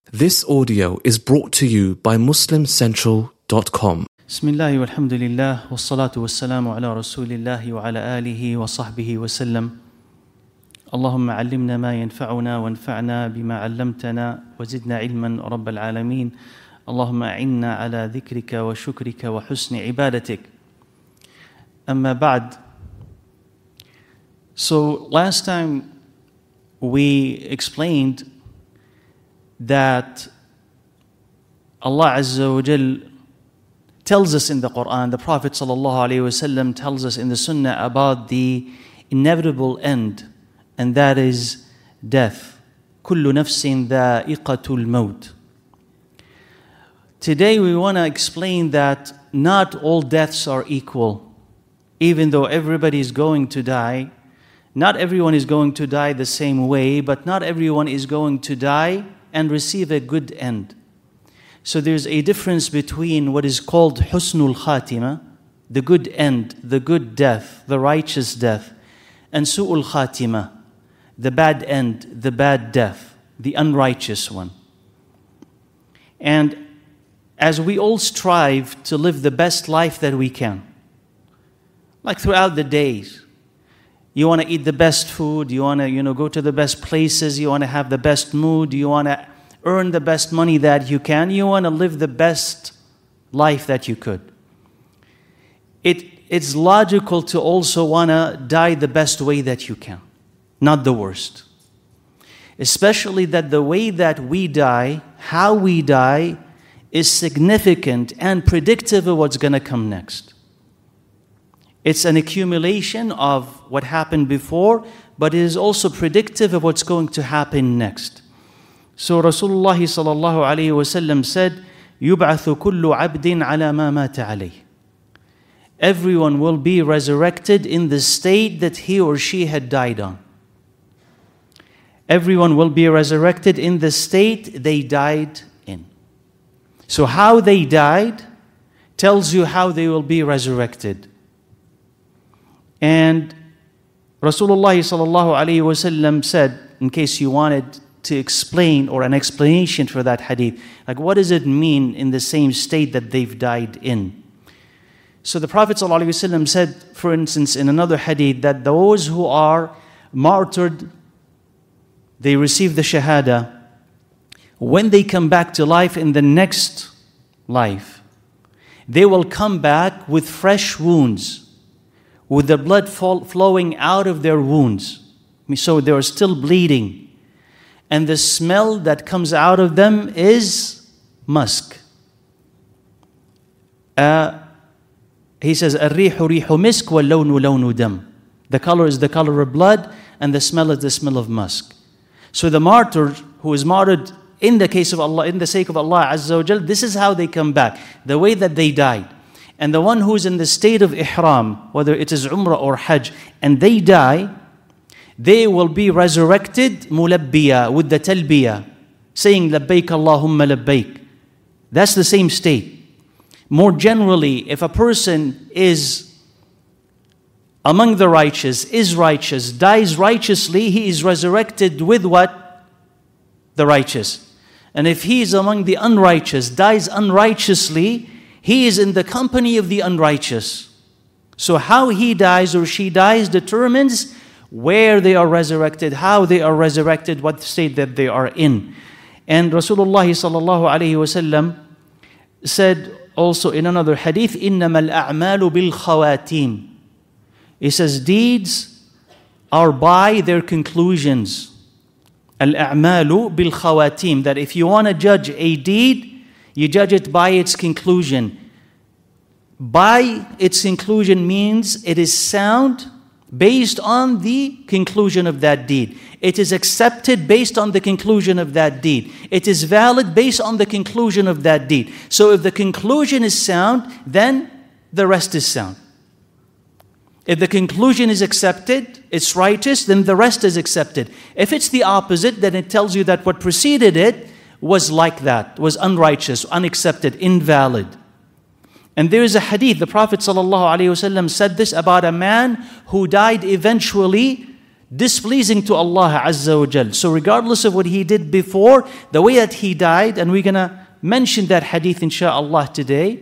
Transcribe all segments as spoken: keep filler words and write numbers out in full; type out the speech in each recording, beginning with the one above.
This audio is brought to you by Muslim Central dot com. بسم الله والحمد لله والصلاة والسلام على رسول الله وعلى آله وصحبه وسلم. اللهم علمنا ما ينفعنا وانفعنا بما علمتنا وزدنا علما رب العالمين. اللهم أعنا على ذكرك وشكرك وحسن عبادتك. أما بعد. So last time we explained that Allah Azza wa Jal tells us in the Quran, the Prophet Sallallahu Alaihi Wasallam tells us in the Sunnah about the inevitable end, and that is death. كُلُّ نَفْسٍ ذَائِقَةُ الْمَوْتِ. Today we want to explain that not all deaths are equal. Even though everybody is going to die, not everyone is going to die the same way, but not everyone is going to die and receive a good end. So there's a difference between what is called husnul khatima, the good end, the good death, the righteous death, and su'ul khatima, the bad end, the bad death, the unrighteous one. And as we all strive to live the best life that we can, like throughout the days, you want to eat the best food, you want to, you know, go to the best places, you want to have the best mood, you want to earn the best money that you can, you want to live the best life that you could. It, it's logical to also want to die the best way that you can, not the worst. Especially that the way that we die, how we die, is significant and predictive of what's going to come next. It's an accumulation of what happened before, but it is also predictive of what's going to happen next. So Rasulullah sallallahu alayhi wa sallam said, يُبْعَثُ كُلُّ عَبْدٍ عَلَى مَا مَاتَ عَلَيْهِ. Everyone will be resurrected in the state that he or she had died on. Everyone will be resurrected in the state they died in. So how they died tells you how they will be resurrected. And Rasulullah sallallahu alayhi wa sallam said, in case you wanted to explain or an explanation for that hadith, like what does it mean in the same state that they've died in? So the Prophet sallallahu alayhi wa sallam said, for instance, in another hadith, that those who are martyred, they receive the shahada, when they come back to life in the next life, they will come back with fresh wounds, with the blood fall, flowing out of their wounds. So they are still bleeding. And the smell that comes out of them is musk. Uh, he says, الريح ريح مسك واللون لون دم. The color is the color of blood, and the smell is the smell of musk. So the martyr who is martyred in the case of Allah, in the sake of Allah Azza wa Jal, this is how they come back, the way that they died. And the one who's in the state of ihram, whether it is umrah or hajj, and they die, they will be resurrected mulabbiya, with the talbiya, saying labbaik Allahumma labbaik. That's the same state. More generally, if a person is among the righteous, is righteous, dies righteously, he is resurrected with what? The righteous. And if he is among the unrighteous, dies unrighteously, he is in the company of the unrighteous. So how he dies or she dies determines where they are resurrected, how they are resurrected, what state that they are in. And Rasulullah sallallahu alayhi wa sallam said also in another hadith, إِنَّمَا الْأَعْمَالُ بِالْخَوَاتِيمِ. He says, deeds are by their conclusions. Al-a'malu bil-khawatim. That if you want to judge a deed, you judge it by its conclusion. By its conclusion means it is sound based on the conclusion of that deed. It is accepted based on the conclusion of that deed. It is valid based on the conclusion of that deed. So if the conclusion is sound, then the rest is sound. If the conclusion is accepted, it's righteous, then the rest is accepted. If it's the opposite, then it tells you that what preceded it was like that, was unrighteous, unaccepted, invalid. And there is a hadith, the Prophet ﷺ said this about a man who died eventually displeasing to Allah Azza wa Jal. So regardless of what he did before, the way that he died, and we're going to mention that hadith insha'Allah today,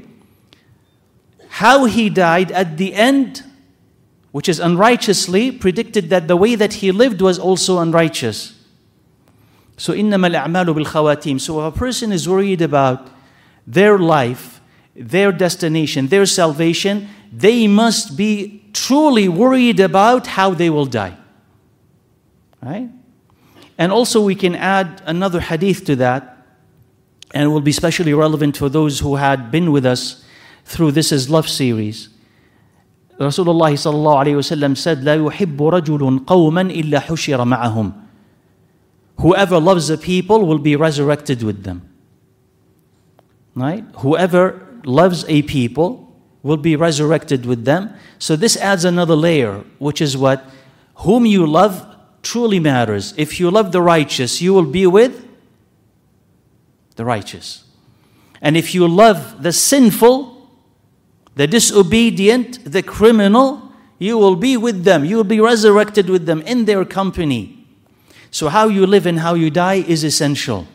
how he died at the end, which is unrighteously, predicted that the way that he lived was also unrighteous. So إِنَّمَا الْأَعْمَالُ بِالْخَوَاتِيمِ. So if a person is worried about their life, their destination, their salvation, they must be truly worried about how they will die. Right? And also we can add another hadith to that, and it will be especially relevant for those who had been with us through This Is Love series. Rasulullah sallallahu alayhi wa sallam said, لا يحب رجل قوما إلا حشر معهم. Whoever loves a people will be resurrected with them. Right? Whoever loves a people will be resurrected with them. So this adds another layer, which is what? Whom you love truly matters. If you love the righteous, you will be with the righteous. And if you love the sinful, the disobedient, the criminal, you will be with them. You will be resurrected with them in their company. So how you live and how you die is essential.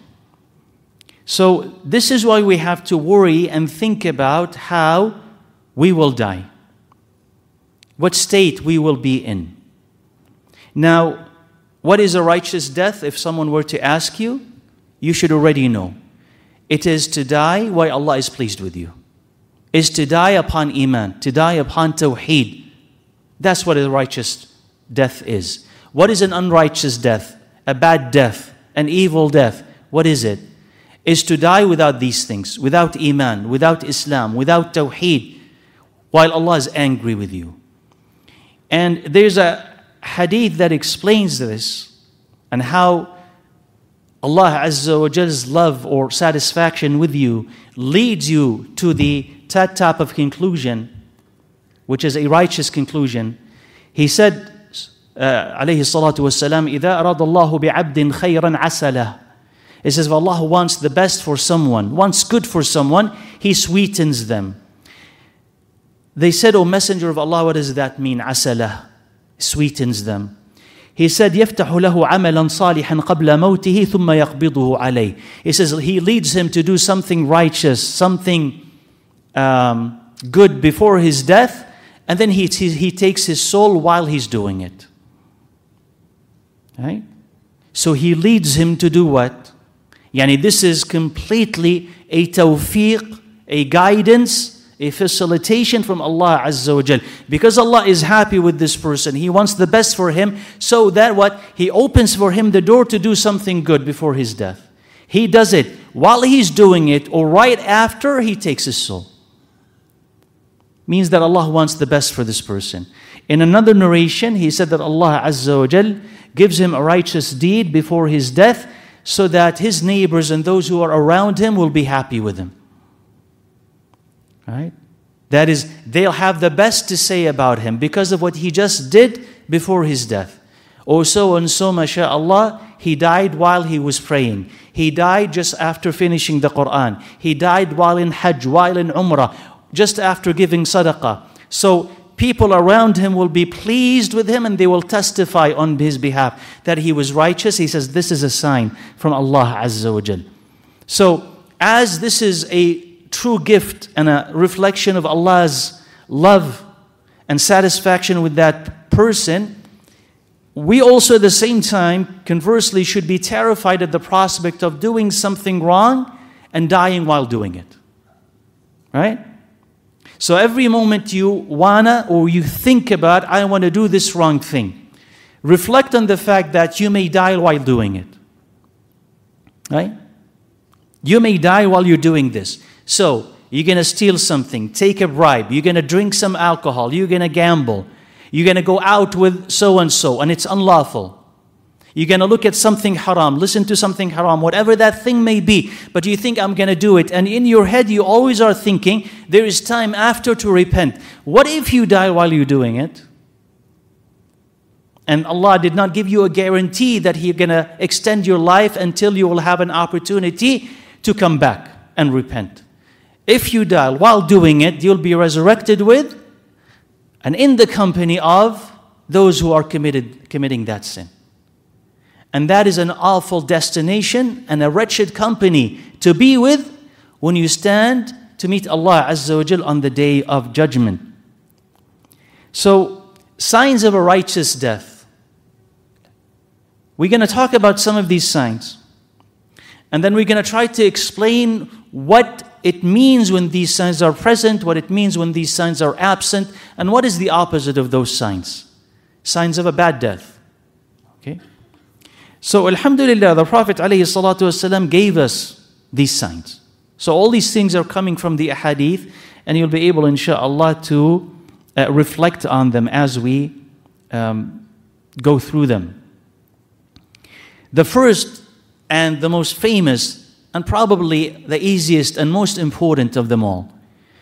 So this is why we have to worry and think about how we will die, what state we will be in. Now, what is a righteous death? If someone were to ask you, you should already know. It is to die while Allah is pleased with you. Is to die upon Iman, to die upon Tawheed. That's what a righteous death is. What is an unrighteous death? A bad death, an evil death. What is it? Is to die without these things, without Iman, without Islam, without Tawheed, while Allah is angry with you. And there's a hadith that explains this and how Allah Azza wa Jal's love or satisfaction with you leads you to the that type of conclusion, which is a righteous conclusion. He said, uh, alayhi salatu wassalam, إِذَا أَرَادَ اللَّهُ بِعَبْدٍ خَيْرًا عَسَلَهُ. It says, if Allah wants the best for someone, wants good for someone, He sweetens them. They said, O Messenger of Allah, what does that mean? Asalah, sweetens them. He said, يَفْتَحُ لَهُ عَمَلًا صَالِحًا قَبْلَ مَوْتِهِ ثُمَّ يَقْبِضُهُ عَلَيْهِ. He says, He leads him to do something righteous, something um, good before his death, and then he, he, he takes his soul while he's doing it. Right? So He leads him to do what? Yani this is completely a tawfiq, a guidance, a facilitation from Allah Azza wa Jal. Because Allah is happy with this person, He wants the best for him, so that what? He opens for him the door to do something good before his death. He does it while he's doing it, or right after he takes his soul. Means that Allah wants the best for this person. In another narration, he said that Allah Azza wa Jal gives him a righteous deed before his death, so that his neighbors and those who are around him will be happy with him. Right? That is, they'll have the best to say about him because of what he just did before his death. Or so and so, mashallah, he died while he was praying. He died just after finishing the Quran. He died while in Hajj, while in Umrah, just after giving sadaqah. So people around him will be pleased with him and they will testify on his behalf that he was righteous. He says this is a sign from Allah Azza wa Jal. So as this is a true gift and a reflection of Allah's love and satisfaction with that person, we also at the same time, conversely, should be terrified at the prospect of doing something wrong and dying while doing it. Right? So every moment you wanna or you think about, I want to do this wrong thing, reflect on the fact that you may die while doing it. Right? You may die while you're doing this. So, you're going to steal something, take a bribe, you're going to drink some alcohol, you're going to gamble, you're going to go out with so-and-so, and it's unlawful. You're going to look at something haram, listen to something haram, whatever that thing may be, but you think, I'm going to do it. And in your head, you always are thinking, there is time after to repent. What if you die while you're doing it? And Allah did not give you a guarantee that He's going to extend your life until you will have an opportunity to come back and repent. If you die while doing it, you'll be resurrected with and in the company of those who are committed, committing that sin. And that is an awful destination and a wretched company to be with when you stand to meet Allah Azza wa Jal on the day of judgment. So, signs of a righteous death. We're going to talk about some of these signs. And then we're going to try to explain what it means when these signs are present, what it means when these signs are absent, and what is the opposite of those signs. Signs of a bad death. Okay? So, alhamdulillah, the Prophet ﷺ gave us these signs. So all these things are coming from the ahadith, and you'll be able, inshaAllah, to uh, reflect on them as we um, go through them. The first and the most famous, and probably the easiest and most important of them all,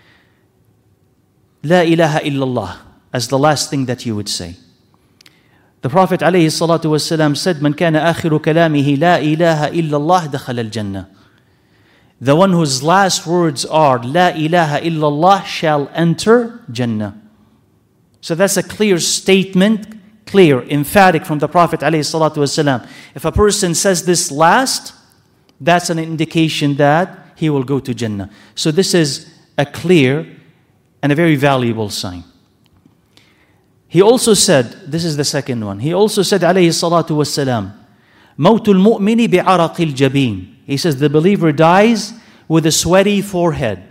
La ilaha illallah, as the last thing that you would say. The Prophet ﷺ said, Man kana akhiru kalamihi la ilaha illallah dakhala al-jannah. The one whose last words are La ilaha illallah shall enter Jannah. So that's a clear statement, clear, emphatic from the Prophet ﷺ. If a person says this last, that's an indication that he will go to Jannah. So this is a clear and a very valuable sign. He also said, this is the second one, he also said alayhi salatu wassalam, Mawtul mu'mini bi'araqil jabin. He says the believer dies with a sweaty forehead.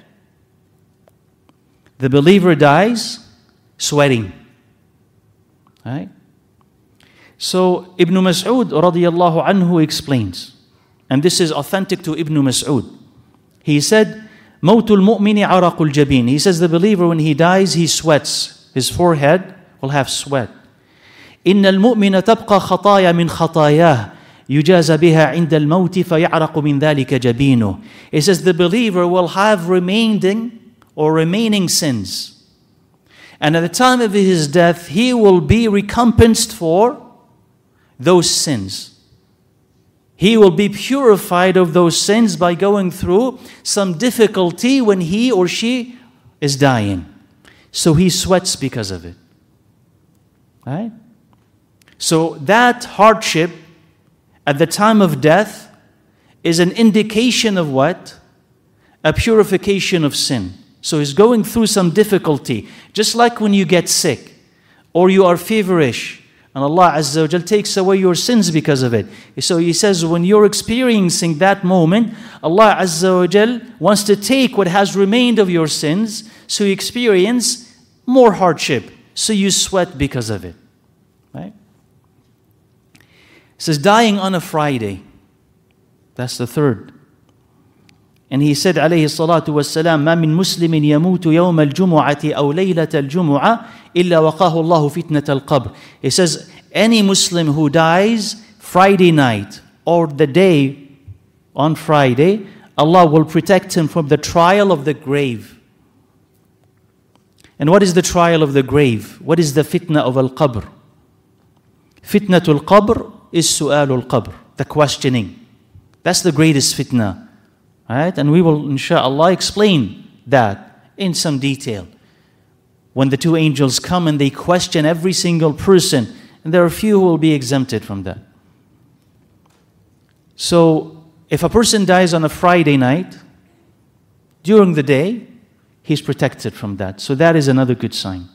The believer dies sweating. Right? So Ibn Mas'ud radiyallahu anhu explains, and this is authentic to Ibn Mas'ud. He said, Mawtul mu'mini araqul jabin. He says the believer when he dies, he sweats. His forehead will have sweat. إن المؤمن تبقى خطايا من خطاياه يجازى بها عند الموت فيعرق من ذلك جبينه. It says the believer will have remaining or remaining sins. And at the time of his death, he will be recompensed for those sins. He will be purified of those sins by going through some difficulty when he or she is dying. So he sweats because of it. Right? So that hardship at the time of death is an indication of what? A purification of sin. So he's going through some difficulty. Just like when you get sick or you are feverish and Allah Azza wa Jal takes away your sins because of it. So he says when you're experiencing that moment, Allah Azza wa Jal wants to take what has remained of your sins, so you experience more hardship. So you sweat because of it. Right? It says dying on a Friday. That's the third. And he said عليه الصلاة والسلام ما من مسلم يموت يوم الجمعة أو ليلة الجمعة إلا وقاه الله فتنة القبر. He says any Muslim who dies Friday night or the day on Friday, Allah will protect him from the trial of the grave. And what is the trial of the grave? What is the fitna of al-qabr? Fitnatul qabr is su'alul qabr, the questioning. That's the greatest fitna. Right? And we will, insha'Allah, explain that in some detail. When the two angels come and they question every single person, and there are few who will be exempted from that. So, if a person dies on a Friday night, during the day, he's protected from that. So that is another good sign.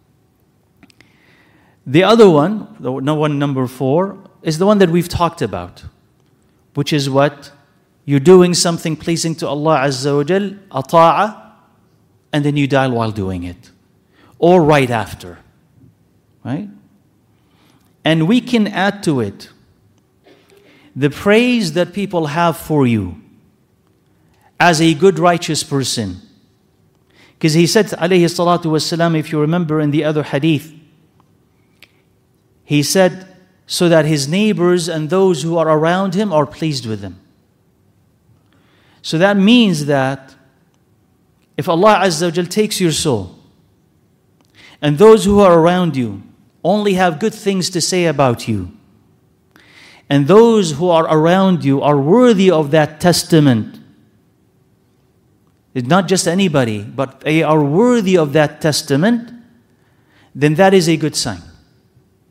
The other one, the one number four, is the one that we've talked about, which is what? You're doing something pleasing to Allah Azza wa Jal, ata'ah, and then you die while doing it. Or right after. Right? And we can add to it the praise that people have for you as a good righteous person. Because he said, alayhi salatu wassalam, if you remember in the other hadith, he said, so that his neighbors and those who are around him are pleased with him. So that means that if Allah Azza wa Jal takes your soul, and those who are around you only have good things to say about you, and those who are around you are worthy of that testament, it's not just anybody, but they are worthy of that testament, then that is a good sign.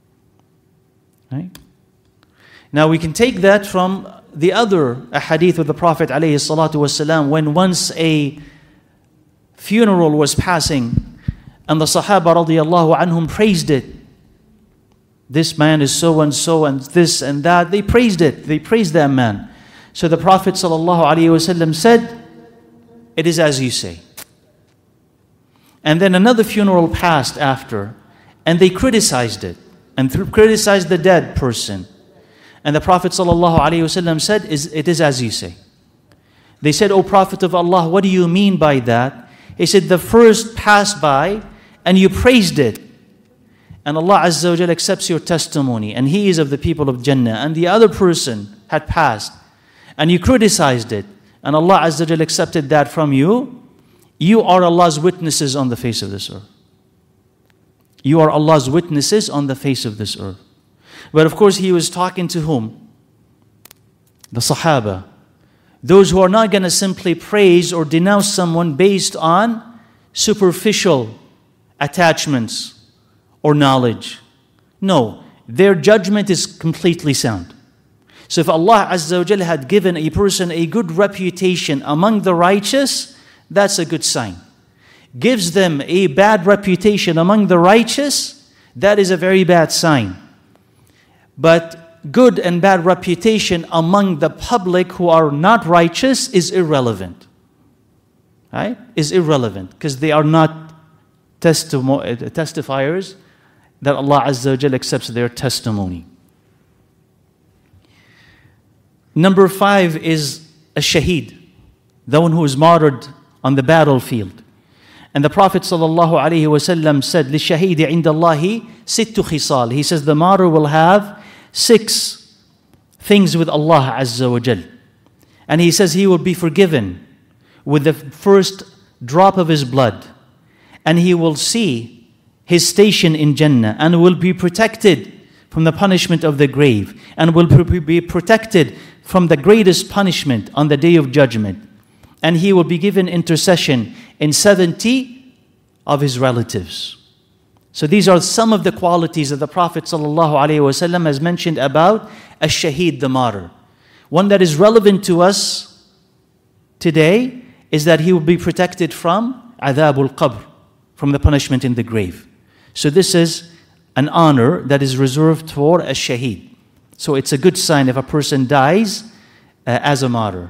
Right? Now we can take that from the other ahadith of the Prophet alayhi salatu wasalam, when once a funeral was passing and the Sahaba radiallahu anhum praised it. This man is so and so and this and that. They praised it. They praised that man. So the Prophet sallallahu alaihi wasallam said, it is as you say. And then another funeral passed after, and they criticized it and th- criticized the dead person. And the Prophet ﷺ said, it is as you say. They said, O Prophet of Allah, what do you mean by that? He said, the first passed by and you praised it. And Allah Azza wa Jal accepts your testimony, and He is of the people of Jannah. And the other person had passed and you criticized it, and Allah Azza wa Jal accepted that from you. You are Allah's witnesses on the face of this earth. You are Allah's witnesses on the face of this earth. But of course, He was talking to whom? The Sahaba. Those who are not going to simply praise or denounce someone based on superficial attachments or knowledge. No, their judgment is completely sound. So if Allah Azza wa Jalla had given a person a good reputation among the righteous, that's a good sign. Gives them a bad reputation among the righteous, that is a very bad sign. But good and bad reputation among the public who are not righteous is irrelevant. Right? Is irrelevant because they are not testimo- testifiers that Allah Azza wa Jalla accepts their testimony. Number five is a shaheed, the one who is martyred on the battlefield. And the Prophet ﷺ said, لِلشَّهِيدِ عِنْدَ اللَّهِ سِتُّ خِصَالٍ. He says the martyr will have six things with Allah Azza wa Jal. And he says he will be forgiven with the first drop of his blood. And he will see his station in Jannah and will be protected from the punishment of the grave. And will be protected from the greatest punishment on the Day of Judgment. And he will be given intercession in seventy of his relatives. So these are some of the qualities that the Prophet ﷺ has mentioned about a shaheed, the martyr. One that is relevant to us today is that he will be protected from adhabul qabr, from the punishment in the grave. So this is an honor that is reserved for a shaheed. So it's a good sign if a person dies uh, as a martyr.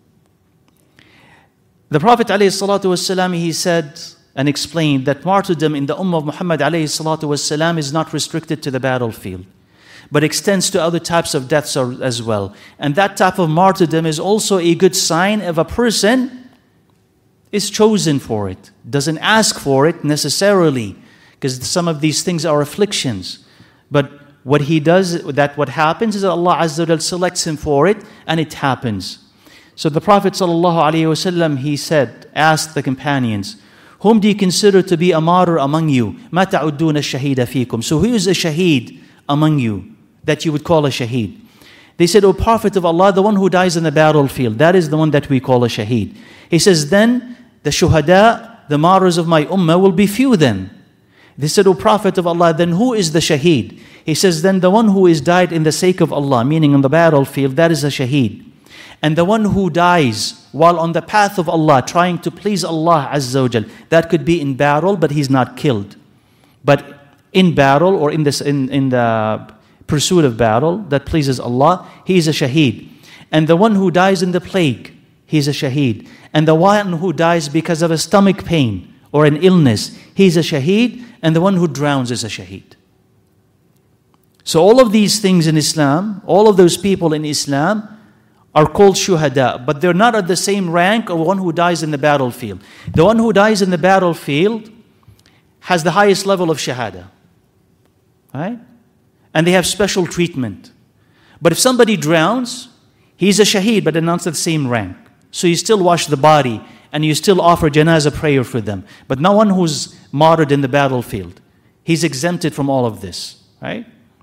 The Prophet ﷺ, he said and explained that martyrdom in the Ummah of Muhammad ﷺ is not restricted to the battlefield, but extends to other types of deaths as well. And that type of martyrdom is also a good sign if a person is chosen for it, doesn't ask for it necessarily, because some of these things are afflictions. But what he does, that what happens is that Allah Azza wa Jal selects him for it, and it happens. So the Prophet ﷺ, he said, asked the companions, whom do you consider to be a martyr among you? مَا تَعُدُّونَ الشَّهِيدَ فِيكُمْ. So who is a shaheed among you that you would call a shaheed? They said, O Prophet of Allah, the one who dies in the battlefield, that is the one that we call a shaheed. He says, then the shuhada, the martyrs of my ummah, will be few then. They said, O Prophet of Allah, then who is the shaheed? He says, then the one who is died in the sake of Allah, meaning on the battlefield, that is a shaheed. And the one who dies while on the path of Allah, trying to please Allah Azza wa Jal, that could be in battle, but he's not killed. But in battle or in this in, in the pursuit of battle that pleases Allah, he is a shaheed. And the one who dies in the plague, he is a shaheed. And the one who dies because of a stomach pain or an illness, he is a shaheed. And the one who drowns is a shaheed. So all of these things in Islam, all of those people in Islam are called shuhada, but they're not at the same rank of one who dies in the battlefield. The one who dies in the battlefield has the highest level of shahada, right? And they have special treatment. But if somebody drowns, he's a shaheed, but not at the same rank. So you still wash the body and you still offer janazah prayer for them. But no one who's martyred in the battlefield, he's exempted from all of this, right?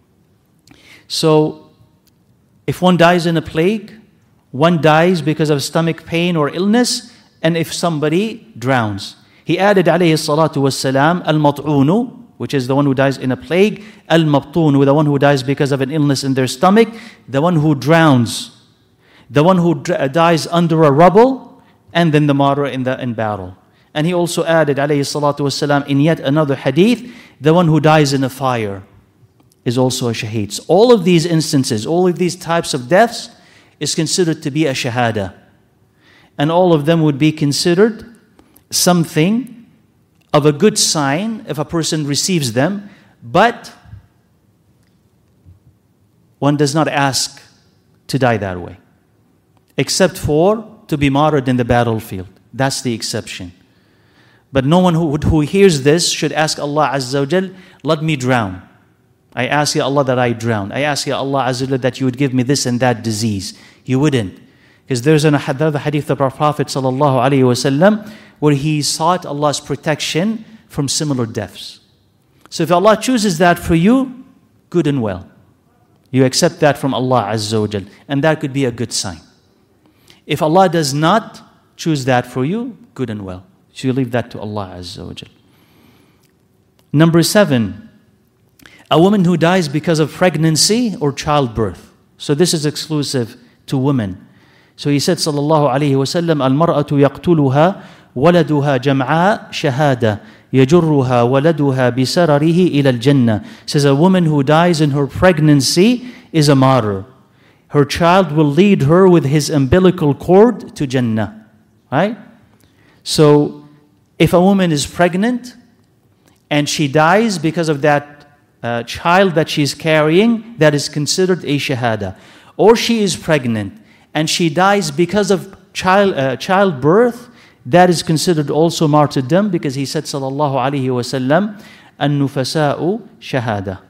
So if one dies in a plague, one dies because of stomach pain or illness, and if somebody drowns. He added, alayhi salatu wassalam, al-mat'unu which is the one who dies in a plague. Al-mabtun, with the one who dies because of an illness in their stomach. The one who drowns. The one who dr- dies under a rubble. And then the martyr in the in battle. And he also added, alayhi salatu wasalam, in yet another hadith, the one who dies in a fire is also a shaheed. So all of these instances, all of these types of deaths is considered to be a shahada. And all of them would be considered something of a good sign if a person receives them, but one does not ask to die that way, except for to be martyred in the battlefield. That's the exception. But no one who, who hears this should ask Allah Azza wa Jal, let me drown. I ask Ya Allah that I drown. I ask Ya Allah Azza wa Jal that you would give me this and that disease. You wouldn't. Because there's an another hadith of our Prophet sallallahu alaihi wasallam where he sought Allah's protection from similar deaths. So if Allah chooses that for you, good and well. You accept that from Allah Azza wa Jal. And that could be a good sign. If Allah does not choose that for you, good and well. So you leave that to Allah Azza wa Jal. Number seven, a woman who dies because of pregnancy or childbirth. So this is exclusive to women. So he said, sallallahu alayhi wa sallam, al-mar'atu yaqtuluha waladuha jam'a shahada yajurruha waladuha bisararihi ila al-jannah. Says a woman who dies in her pregnancy is a martyr. Her child will lead her with his umbilical cord to Jannah. Right? So if a woman is pregnant and she dies because of that Uh, child that she's carrying, that is considered a shahada. Or she is pregnant and she dies because of child uh, childbirth, that is considered also martyrdom, because he said sallallahu alaihi wasallam, an-nufasa'u shahada.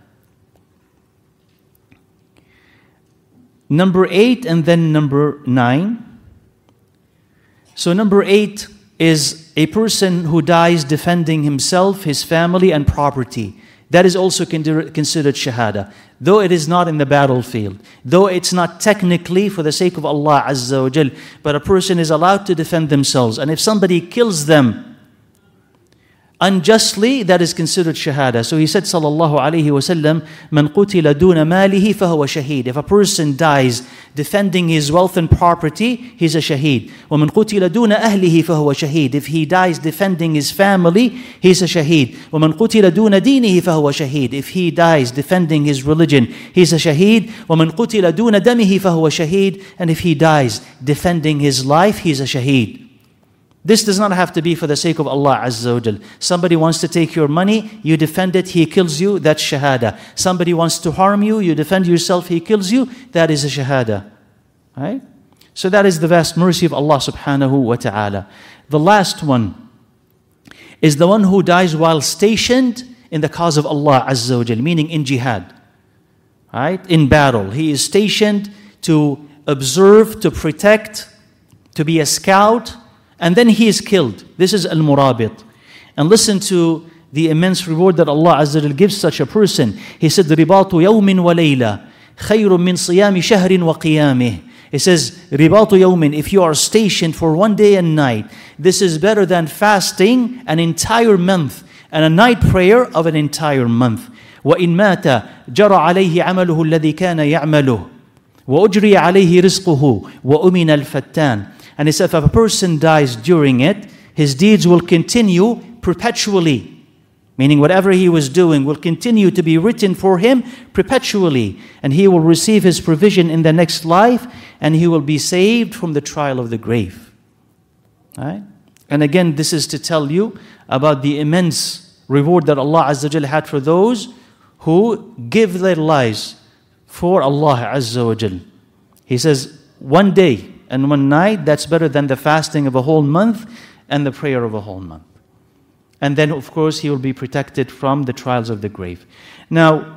Number eight and then number nine. So number eight is a person who dies defending himself, his family and property. That is also considered shahada, though it is not in the battlefield, though it's not technically for the sake of Allah Azza wa Jal, but a person is allowed to defend themselves. And if somebody kills them unjustly, that is considered shahada. So he said, sallallahu alayhi wa sallam, man qutila duna malihi fahuwa shaheed. If a person dies defending his wealth and property, he's a shaheed. Wa man qutila duna ahlihi fahuwa shaheed. If he dies defending his family, he's a shaheed. Wa man qutila duna dinihi fahuwa shaheed. If he dies defending his religion, he's a shaheed. Wa man qutila duna damihi fahuwa shaheed. And if he dies defending his life, he's a shaheed. This does not have to be for the sake of Allah Azza wa Jal. Somebody wants to take your money, you defend it, he kills you, that's shahada. Somebody wants to harm you, you defend yourself, he kills you, that is a shahada. Right? So that is the vast mercy of Allah subhanahu wa ta'ala. The last one is the one who dies while stationed in the cause of Allah Azza wa Jal, meaning in jihad. Right? In battle. He is stationed to observe, to protect, to be a scout, and then he is killed. This is al-murabit. And listen to the immense reward that Allah Azza wa Jal gives such a person. He said, ribatu yawmin wa layla khayrun min siyami shahrin wa qiyamih. He says, ribatu yawmin, if you are stationed for one day and night, this is better than fasting an entire month and a night prayer of an entire month. وَإِن مَاتَ جَرَى عَلَيْهِ عَمَلُهُ الَّذِي كَانَ يَعْمَلُهُ وَأُجْرِيَ عَلَيْهِ رِزْقُهُ وَأُمِنَ الْفَتَّانِ. And he said, if a person dies during it, his deeds will continue perpetually. Meaning whatever he was doing will continue to be written for him perpetually. And he will receive his provision in the next life, and he will be saved from the trial of the grave. Right? And again, this is to tell you about the immense reward that Allah Azza wa Jal had for those who give their lives for Allah Azza wa Jal. He says, one day and one night, that's better than the fasting of a whole month and the prayer of a whole month. And then, of course, he will be protected from the trials of the grave. Now,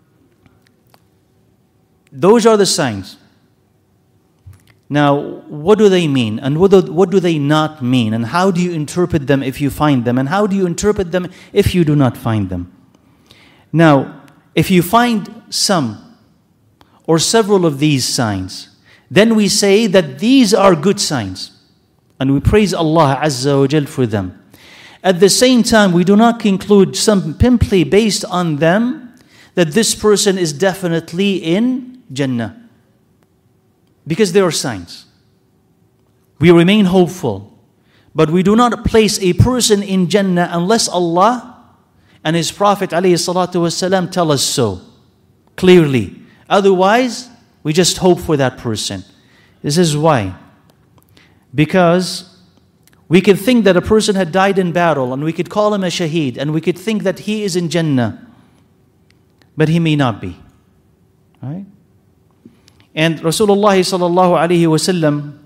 those are the signs. Now, what do they mean? And what do, what do they not mean? And how do you interpret them if you find them? And how do you interpret them if you do not find them? Now, if you find some or several of these signs, then we say that these are good signs. And we praise Allah Azza wa Jal for them. At the same time, we do not conclude simply based on them that this person is definitely in Jannah. Because there are signs. We remain hopeful. But we do not place a person in Jannah unless Allah and His Prophet ﷺ tell us so clearly. Otherwise, we just hope for that person. This is why. Because we could think that a person had died in battle and we could call him a shaheed and we could think that he is in Jannah. But he may not be. Right? And Rasulullah sallallahu alaihi wasallam,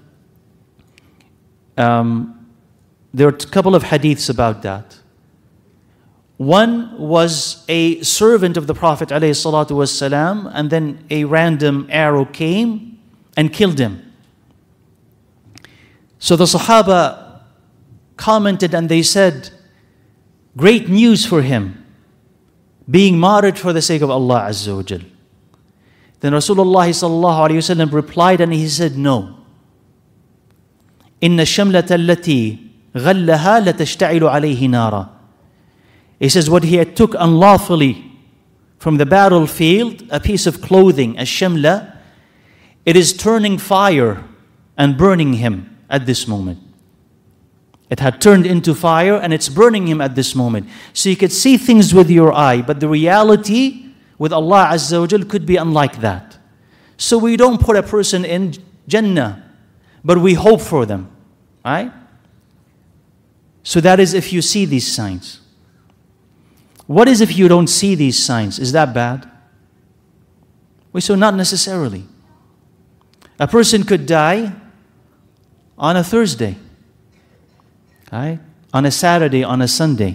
um, there are a couple of hadiths about that. One was a servant of the Prophet alayhi salatu wasalam, and then a random arrow came and killed him. So the Sahaba commented and they said, great news for him, being martyred for the sake of Allah Azza wa Jal. Then Rasulullah sallallahu alayhi wasallam replied and he said, no. إن الشملة التي غلها لتشتعل عليه نارا. He says what he had took unlawfully from the battlefield, a piece of clothing, a shamla, it is turning fire and burning him at this moment. It had turned into fire and it's burning him at this moment. So you could see things with your eye, but the reality with Allah Azza wa Jal could be unlike that. So we don't put a person in Jannah, but we hope for them. Right? So that is if you see these signs. What is if you don't see these signs? Is that bad? Well, so not necessarily. A person could die on a Thursday, right? On a Saturday, on a Sunday.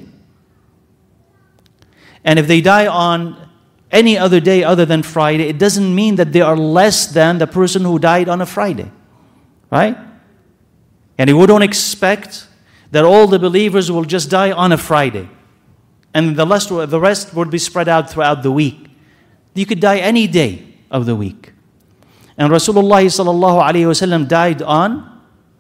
And if they die on any other day other than Friday, it doesn't mean that they are less than the person who died on a Friday, right? And we don't expect that all the believers will just die on a Friday. And the rest, the rest would be spread out throughout the week. You could die any day of the week. And Rasulullah sallallahu alayhi wasallam died on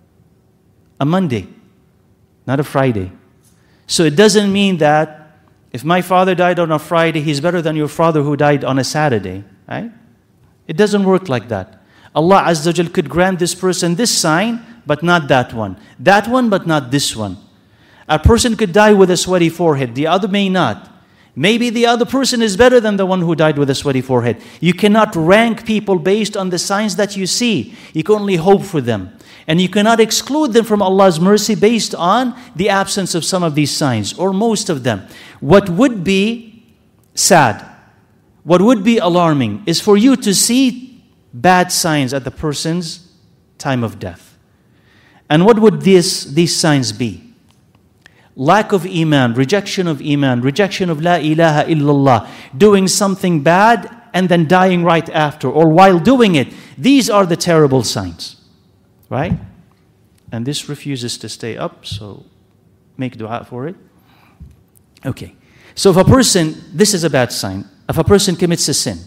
a Monday, not a Friday. So it doesn't mean that if my father died on a Friday, he's better than your father who died on a Saturday. Right? It doesn't work like that. Allah Azza wa Jal could grant this person this sign, but not that one. That one, but not this one. A person could die with a sweaty forehead. The other may not. Maybe the other person is better than the one who died with a sweaty forehead. You cannot rank people based on the signs that you see. You can only hope for them. And you cannot exclude them from Allah's mercy based on the absence of some of these signs, or most of them. What would be sad, what would be alarming, is for you to see bad signs at the person's time of death. And what would this, these signs be? Lack of iman, rejection of iman, rejection of la ilaha illallah, doing something bad and then dying right after, or while doing it. These are the terrible signs. Right? And this refuses to stay up, so make dua for it. Okay. So if a person, this is a bad sign. If a person commits a sin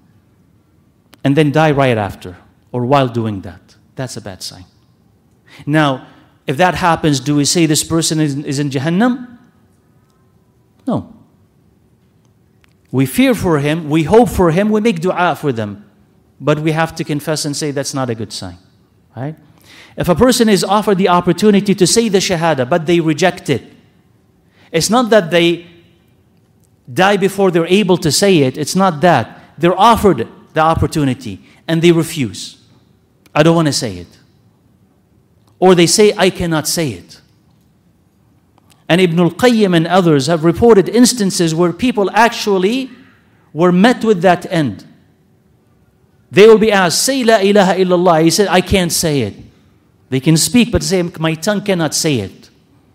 and then die right after, or while doing that, that's a bad sign. Now, if that happens, do we say this person is, is in Jahannam? No. We fear for him, we hope for him, we make dua for them. But we have to confess and say that's not a good sign. Right? If a person is offered the opportunity to say the shahada, but they reject it, it's not that they die before they're able to say it. It's not that. They're offered the opportunity and they refuse. I don't want to say it. Or they say, I cannot say it. And Ibn al-Qayyim and others have reported instances where people actually were met with that end. They will be asked, say la ilaha illallah. He said, I can't say it. They can speak, but say, my tongue cannot say it.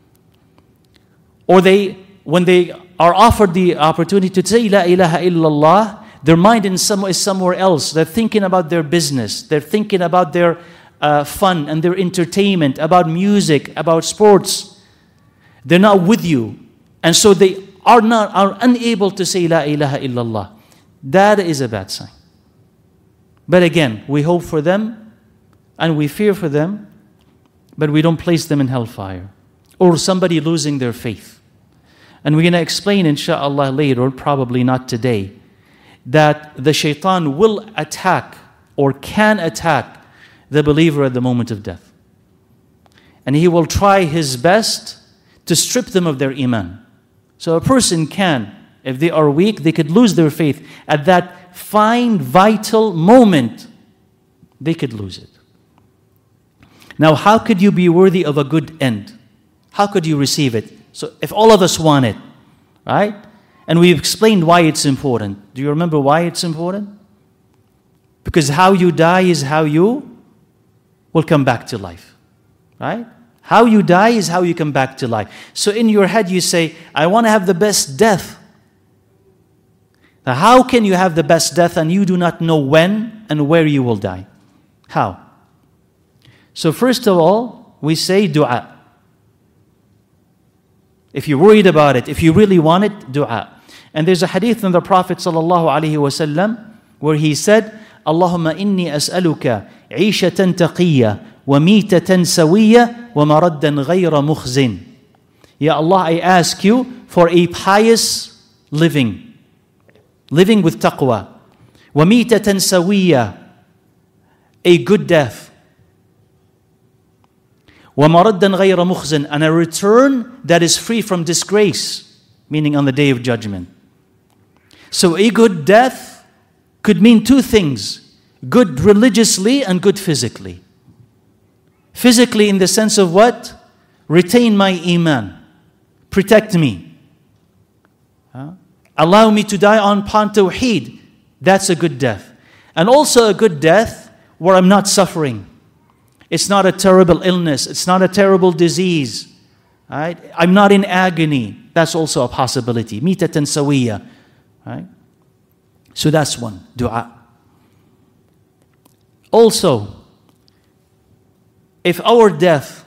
Or they, when they are offered the opportunity to say la ilaha illallah, their mind in some, is somewhere else. They're thinking about their business. They're thinking about their uh, fun and their entertainment, about music, about sports. They're not with you. And so they are not, are unable to say la ilaha illallah. That is a bad sign. But again, we hope for them and we fear for them, but we don't place them in hellfire. or somebody losing their faith. And we're going to explain, inshallah, later, probably not today, that the shaitan will attack or can attack the believer at the moment of death. And he will try his best to strip them of their iman. So a person can, if they are weak, they could lose their faith. At that fine, vital moment, they could lose it. Now, how could you be worthy of a good end? How could you receive it? So if all of us want it, right? And we've explained why it's important. Do you remember why it's important? Because how you die is how you will come back to life, right? How you die is how you come back to life. So in your head you say, I want to have the best death. Now how can you have the best death and you do not know when and where you will die? How? So first of all, we say dua. If you're worried about it, if you really want it, dua. And there's a hadith from the Prophet sallallahu alaihi wasallam where he said, Allahumma inni as'aluka 'ishatan taqiyya wa mitatan sawiyya wa maraddan ghayra mukhzin. Ya Allah, I ask you for a pious living, living with taqwa. Wa mitatan sawiyya, a good death. وَمَرَدًّا غَيْرَ مُخْزٍ, and a return that is free from disgrace, meaning on the day of judgment. So a good death could mean two things, good religiously and good physically. Physically in the sense of what? Retain my iman, protect me. Huh? Allow me to die on tawheed, that's a good death. And also a good death where I'm not suffering. It's not a terrible illness. It's not a terrible disease. Right? I'm not in agony. That's also a possibility. Mitatan sawiyya. Right? So that's one. Dua. Also, if our death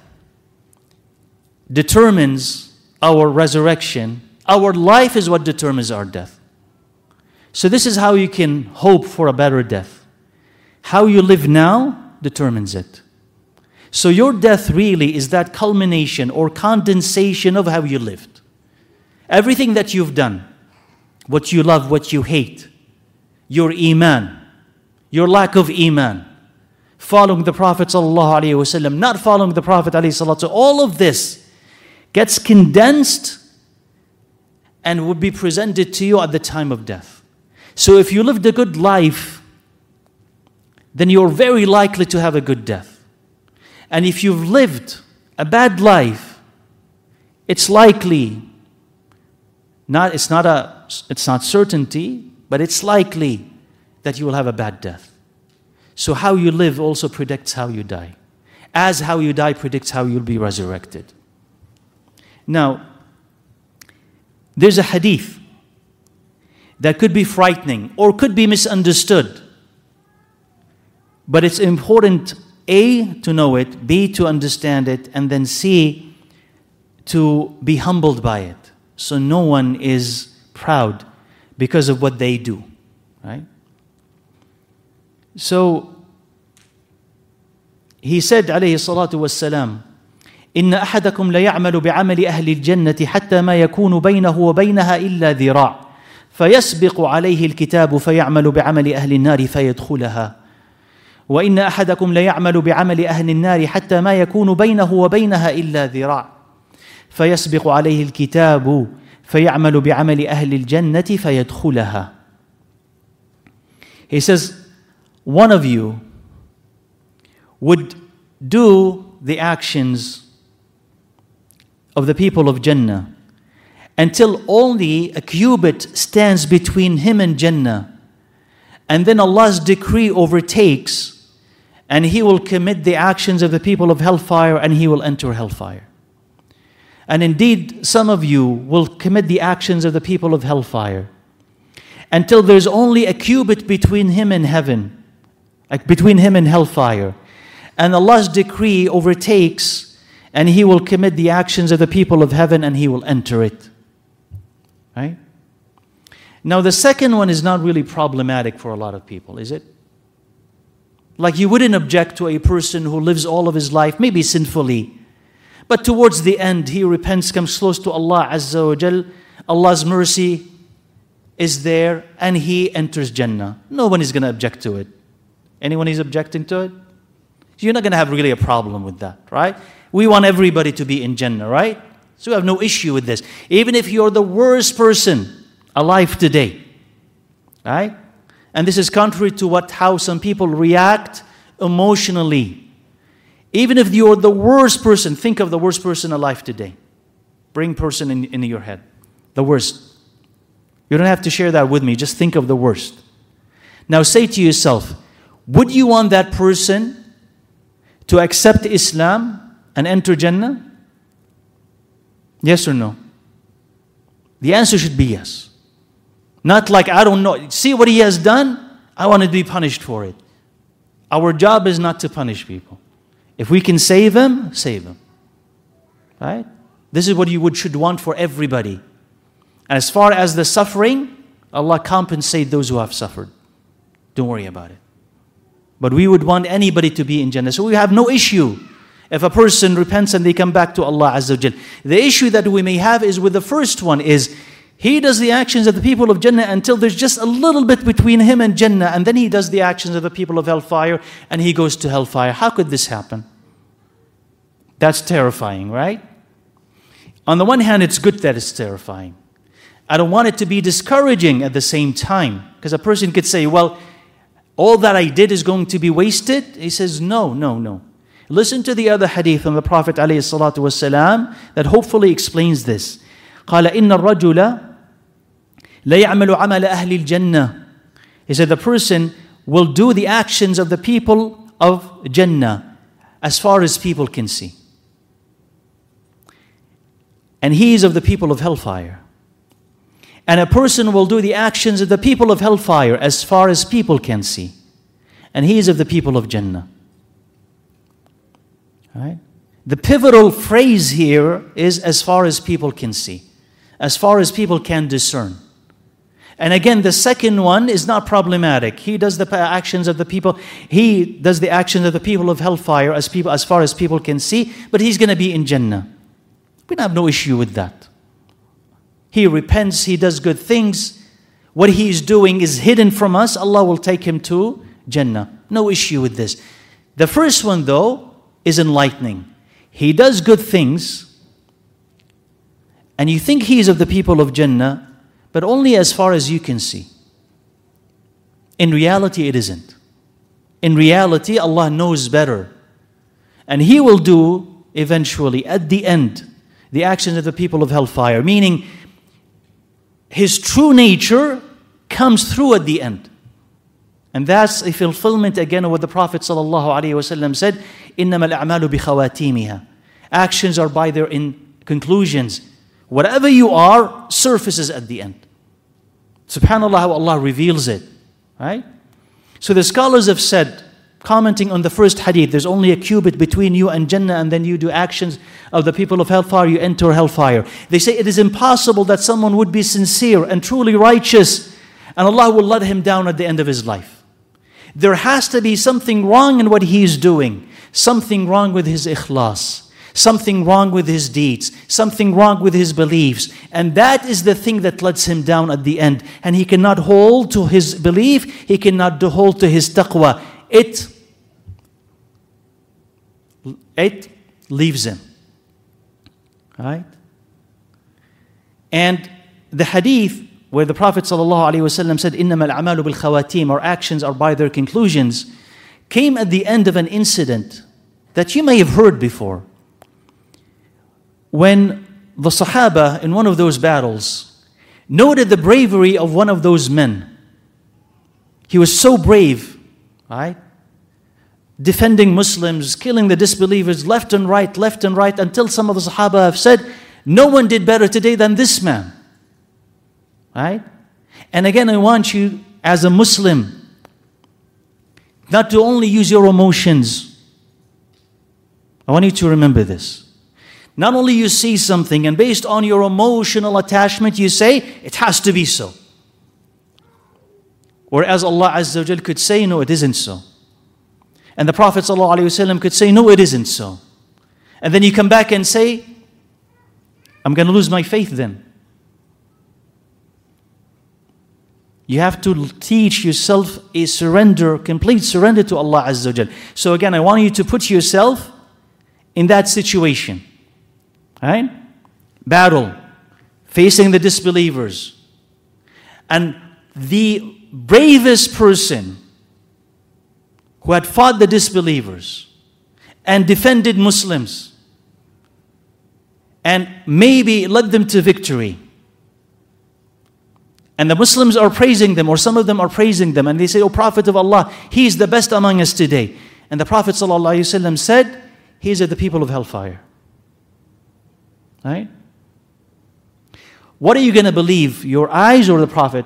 determines our resurrection, our life is what determines our death. So this is how you can hope for a better death. How you live now determines it. So your death really is that culmination or condensation of how you lived. Everything that you've done, what you love, what you hate, your iman, your lack of iman, following the Prophet sallallahu alaihi wasallam, not following the Prophet alaihi salatu, all of this gets condensed and would be presented to you at the time of death. So if you lived a good life, then you're very likely to have a good death. And if you've lived a bad life, it's likely, not, it's not a, it's not certainty, but it's likely that you will have a bad death. So how you live also predicts how you die. As how you die predicts how you'll be resurrected. Now, there's a hadith that could be frightening or could be misunderstood. But it's important, A, to know it, B, to understand it, and then C, to be humbled by it. So no one is proud because of what they do, right? So he said, alayhi salatu wassalam, إن أحدكم ليعمل بعمل أهل الجنة حتى ما يكون بينه وبينها إلا ذراع فيسبق عليه الكتاب فيعمل بعمل أهل النار فيدخلها وإن أحدكم ليعمل بعمل أهل النار حتى ما يكون بينه وبينها إلا ذراع فيسبق عليه الكتاب فيعمل بعمل أهل الجنة فيدخلها. He says, one of you would do the actions of the people of Jannah until only a cubit stands between him and Jannah, and then Allah's decree overtakes, and he will commit the actions of the people of hellfire, and he will enter hellfire. And indeed, some of you will commit the actions of the people of hellfire until there's only a cubit between him and heaven, like between him and hellfire. And Allah's decree overtakes, and he will commit the actions of the people of heaven, and he will enter it. Right? Now the second one is not really problematic for a lot of people, is it? Like you wouldn't object to a person who lives all of his life, maybe sinfully, But towards the end, he repents, comes close to Allah Azza wa Jal. Allah's mercy is there, and he enters Jannah. No one is going to object to it. Anyone is objecting to it? You're not going to have really a problem with that, right? We want everybody to be in Jannah, right? So we have no issue with this. Even if you're the worst person alive today, right? And this is contrary to what how some people react emotionally. Even if you're the worst person, think of the worst person alive today. Bring person in, in your head. The worst. You don't have to share that with me. Just think of the worst. Now say to yourself, would you want that person to accept Islam and enter Jannah? Yes or no? The answer should be yes. Not like, I don't know. See what he has done? I want to be punished for it. Our job is not to punish people. If we can save him, save him. Right? This is what you would should want for everybody. And as far as the suffering, Allah compensate those who have suffered. Don't worry about it. But we would want anybody to be in Jannah. So we have no issue if a person repents and they come back to Allah Azza wa Jal. The issue that we may have is with the first one is, he does the actions of the people of Jannah until there's just a little bit between him and Jannah, and then he does the actions of the people of hellfire and he goes to hellfire. How could this happen? That's terrifying, right? On the one hand, it's good that it's terrifying. I don't want it to be discouraging at the same time, because a person could say, well, all that I did is going to be wasted. He says, no, no, no. Listen to the other hadith from the Prophet ﷺ that hopefully explains this. قال إن الرجل لا يعمل عمل أهل الجنة. He said the person will do the actions of the people of Jannah as far as people can see. And he is of the people of hellfire. And a person will do the actions of the people of hellfire as far as people can see. And he is of the people of Jannah. All right? The pivotal phrase here is as far as people can see. As far as people can discern. And again, the second one is not problematic. He does the actions of the people, he does the actions of the people of hellfire as people, as far as people can see, but he's going to be in Jannah. We don't have no issue with that. He repents, he does good things. What he is doing is hidden from us. Allah will take him to Jannah. No issue with this. The first one, though, is enlightening. He does good things, and you think he is of the people of Jannah, but only as far as you can see. In reality, it isn't. In reality, Allah knows better. And He will do, eventually, at the end, the actions of the people of hellfire. Meaning, His true nature comes through at the end. And that's a fulfillment again of what the Prophet ﷺ said, إِنَّمَا الْأَعْمَالُ بِخَوَاتِيمِهَا. Actions are by their in conclusions. Whatever you are, surfaces at the end. SubhanAllah, how Allah reveals it. Right? So the scholars have said, commenting on the first hadith, there's only a cubit between you and Jannah, and then you do actions of the people of hellfire, you enter hellfire. They say it is impossible that someone would be sincere and truly righteous, and Allah will let him down at the end of his life. There has to be something wrong in what he is doing, something wrong with his ikhlas, something wrong with his deeds, something wrong with his beliefs. And that is the thing that lets him down at the end. And he cannot hold to his belief, he cannot hold to his taqwa. It, it leaves him. Right? And the hadith where the Prophet ﷺ said, إِنَّمَا الْأَعْمَالُ بِالْخَوَاتِيمِ, our actions are by their conclusions, came at the end of an incident that you may have heard before. When the Sahaba in one of those battles noted the bravery of one of those men. He was so brave, right? Defending Muslims, killing the disbelievers left and right, left and right, until some of the Sahaba have said, no one did better today than this man. Right? And again, I want you as a Muslim not to only use your emotions. I want you to remember this. Not only you see something and based on your emotional attachment you say, it has to be so. Whereas Allah Azza wa Jal could say, no, it isn't so. And the Prophet ﷺ could say, no, it isn't so. And then you come back and say, I'm going to lose my faith then. You have to teach yourself a surrender, complete surrender to Allah Azza wa Jal. So again, I want you to put yourself in that situation. Right? Battle, facing the disbelievers. And the bravest person who had fought the disbelievers and defended Muslims and maybe led them to victory. And the Muslims are praising them, or some of them are praising them, and they say, "O Prophet of Allah, he is the best among us today." And the Prophet ﷺ said, "He is of the people of hellfire." Right? What are you going to believe, your eyes or the Prophet?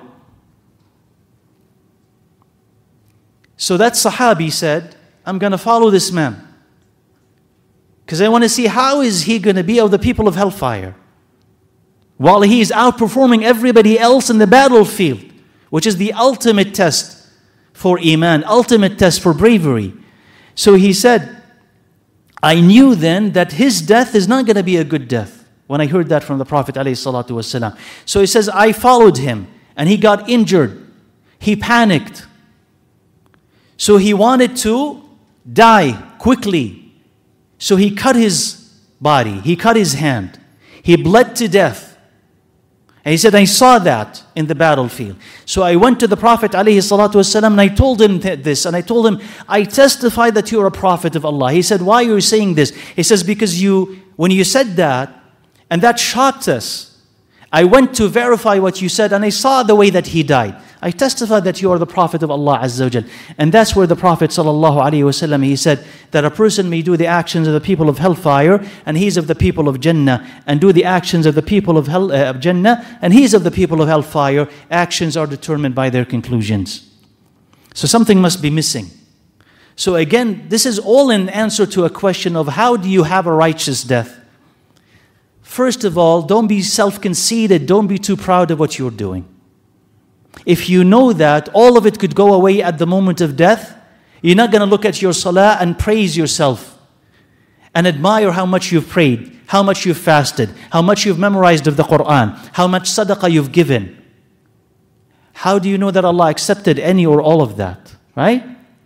So that Sahabi said, "I'm going to follow this man, because I want to see how is he going to be of the people of hellfire, while he is outperforming everybody else in the battlefield, which is the ultimate test for Iman, ultimate test for bravery." So he said, I knew then that his death is not going to be a good death, when I heard that from the Prophet ﷺ. So he says, I followed him, and he got injured. He panicked. So he wanted to die quickly. So he cut his body, he cut his hand. He bled to death. And he said, I saw that in the battlefield. So I went to the Prophet ﷺ and I told him this. And I told him, I testify that you are a prophet of Allah. He said, why are you saying this? He says, because you, when you said that, and that shocked us, I went to verify what you said and I saw the way that he died. I testify that you are the Prophet of Allah Azza wa Jal. And that's where the Prophet ﷺ, he said that a person may do the actions of the people of hellfire and he's of the people of Jannah, and do the actions of the people of, hell, uh, of Jannah and he's of the people of hellfire. Actions are determined by their conclusions. So something must be missing. So again, this is all in answer to a question of how do you have a righteous death? First of all, don't be self-conceited. Don't be too proud of what you're doing. If you know that all of it could go away at the moment of death, you're not going to look at your salah and praise yourself and admire how much you've prayed, how much you've fasted, how much you've memorized of the Quran, how much sadaqah you've given. How do you know that Allah accepted any or all of that? Right?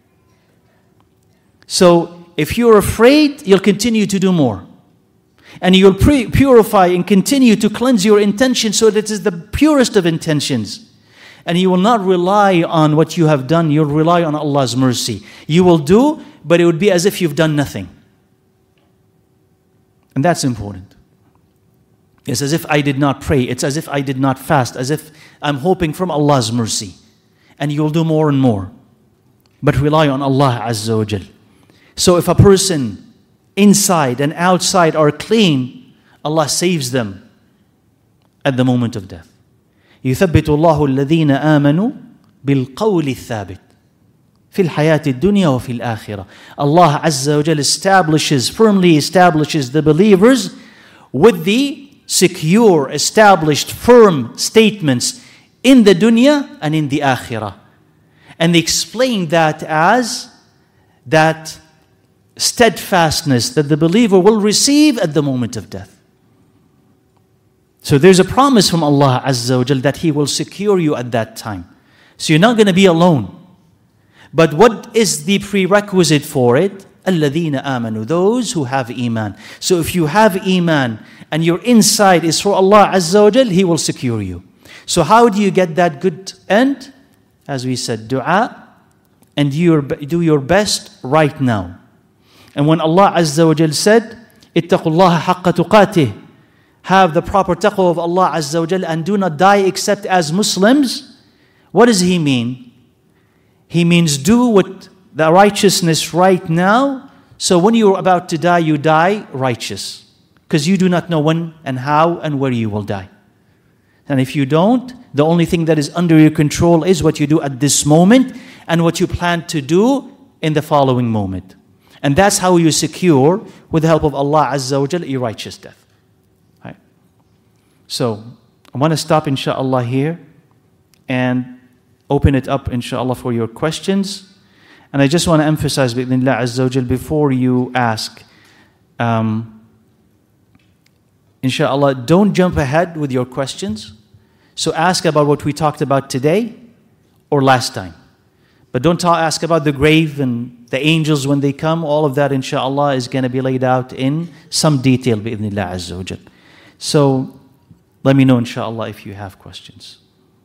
So if you're afraid, you'll continue to do more. And you'll pre- purify and continue to cleanse your intention so that it is the purest of intentions. And you will not rely on what you have done, you'll rely on Allah's mercy. You will do, but it would be as if you've done nothing. And that's important. It's as if I did not pray, it's as if I did not fast, as if I'm hoping from Allah's mercy. And you'll do more and more. But rely on Allah Azza wa Jal. So if a person inside and outside are clean, Allah saves them at the moment of death. يثبت الله الذين آمنوا بالقول الثابت في الحياة الدنيا وفي الآخرة. Allah Azza wa Jal establishes, firmly establishes the believers with the secure, established, firm statements in the dunya and in the akhirah. And they explain that as that steadfastness that the believer will receive at the moment of death. So there's a promise from Allah Azza wa Jal that He will secure you at that time. So you're not going to be alone. But what is the prerequisite for it? الَّذِينَ آمَنُوا, those who have Iman. So if you have Iman and your inside is for Allah Azza wa Jal, He will secure you. So how do you get that good end? As we said, dua, and do your, do your best right now. And when Allah Azza wa Jal said, اتَّقُوا اللَّهَ حَقَّ تُقَاتِهِ, have the proper taqwa of Allah Azza wa Jal and do not die except as Muslims. What does He mean? He means do what the righteousness right now, so when you're about to die, you die righteous. Because you do not know when and how and where you will die. And if you don't, the only thing that is under your control is what you do at this moment and what you plan to do in the following moment. And that's how you secure, with the help of Allah Azza wa Jal, a righteous death. Right? So, I want to stop inshaAllah here and open it up inshaAllah for your questions. And I just want to emphasize bi'idhnillah Azza wa Jal, before you ask, um, inshallah, don't jump ahead with your questions. So ask about what we talked about today or last time. But don't ta- ask about the grave and the angels when they come. All of that, inshallah, is going to be laid out in some detail, bi'idhnillah azza wa jal. So let me know, inshallah, if you have questions.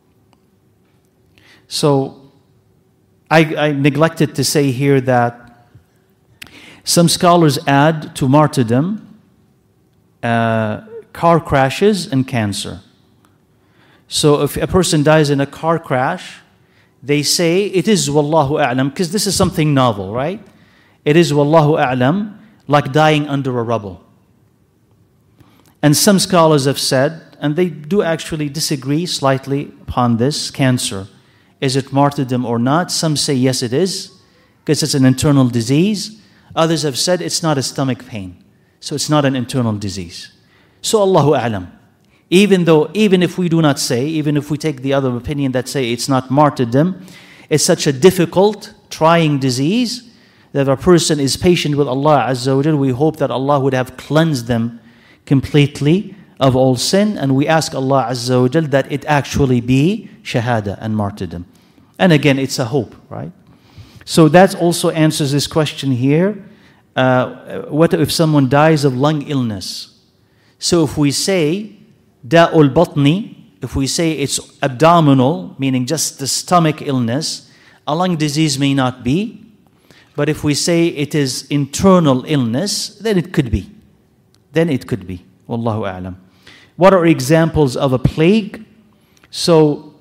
So I, I neglected to say here that some scholars add to martyrdom uh, car crashes and cancer. So if a person dies in a car crash, they say it is wallahu a'lam, because this is something novel, right? It is wallahu a'lam, like dying under a rubble. And some scholars have said, and they do actually disagree slightly upon this, cancer. Is it martyrdom or not? Some say yes it is, because it's an internal disease. Others have said it's not a stomach pain, so it's not an internal disease. So Allahu a'lam. Even though, even if we do not say, even if we take the other opinion that say it's not martyrdom, it's such a difficult, trying disease that a person is patient with Allah Azza wa Jal. We hope that Allah would have cleansed them completely of all sin, and we ask Allah Azza wa Jal that it actually be shahada and martyrdom. And again, it's a hope, right? So that also answers this question here. Uh, what if someone dies of lung illness? So if we say da'ul batni, if we say it's abdominal, meaning just the stomach illness, a lung disease may not be. But if we say it is internal illness, then it could be. Then it could be. Wallahu a'lam. What are examples of a plague? So,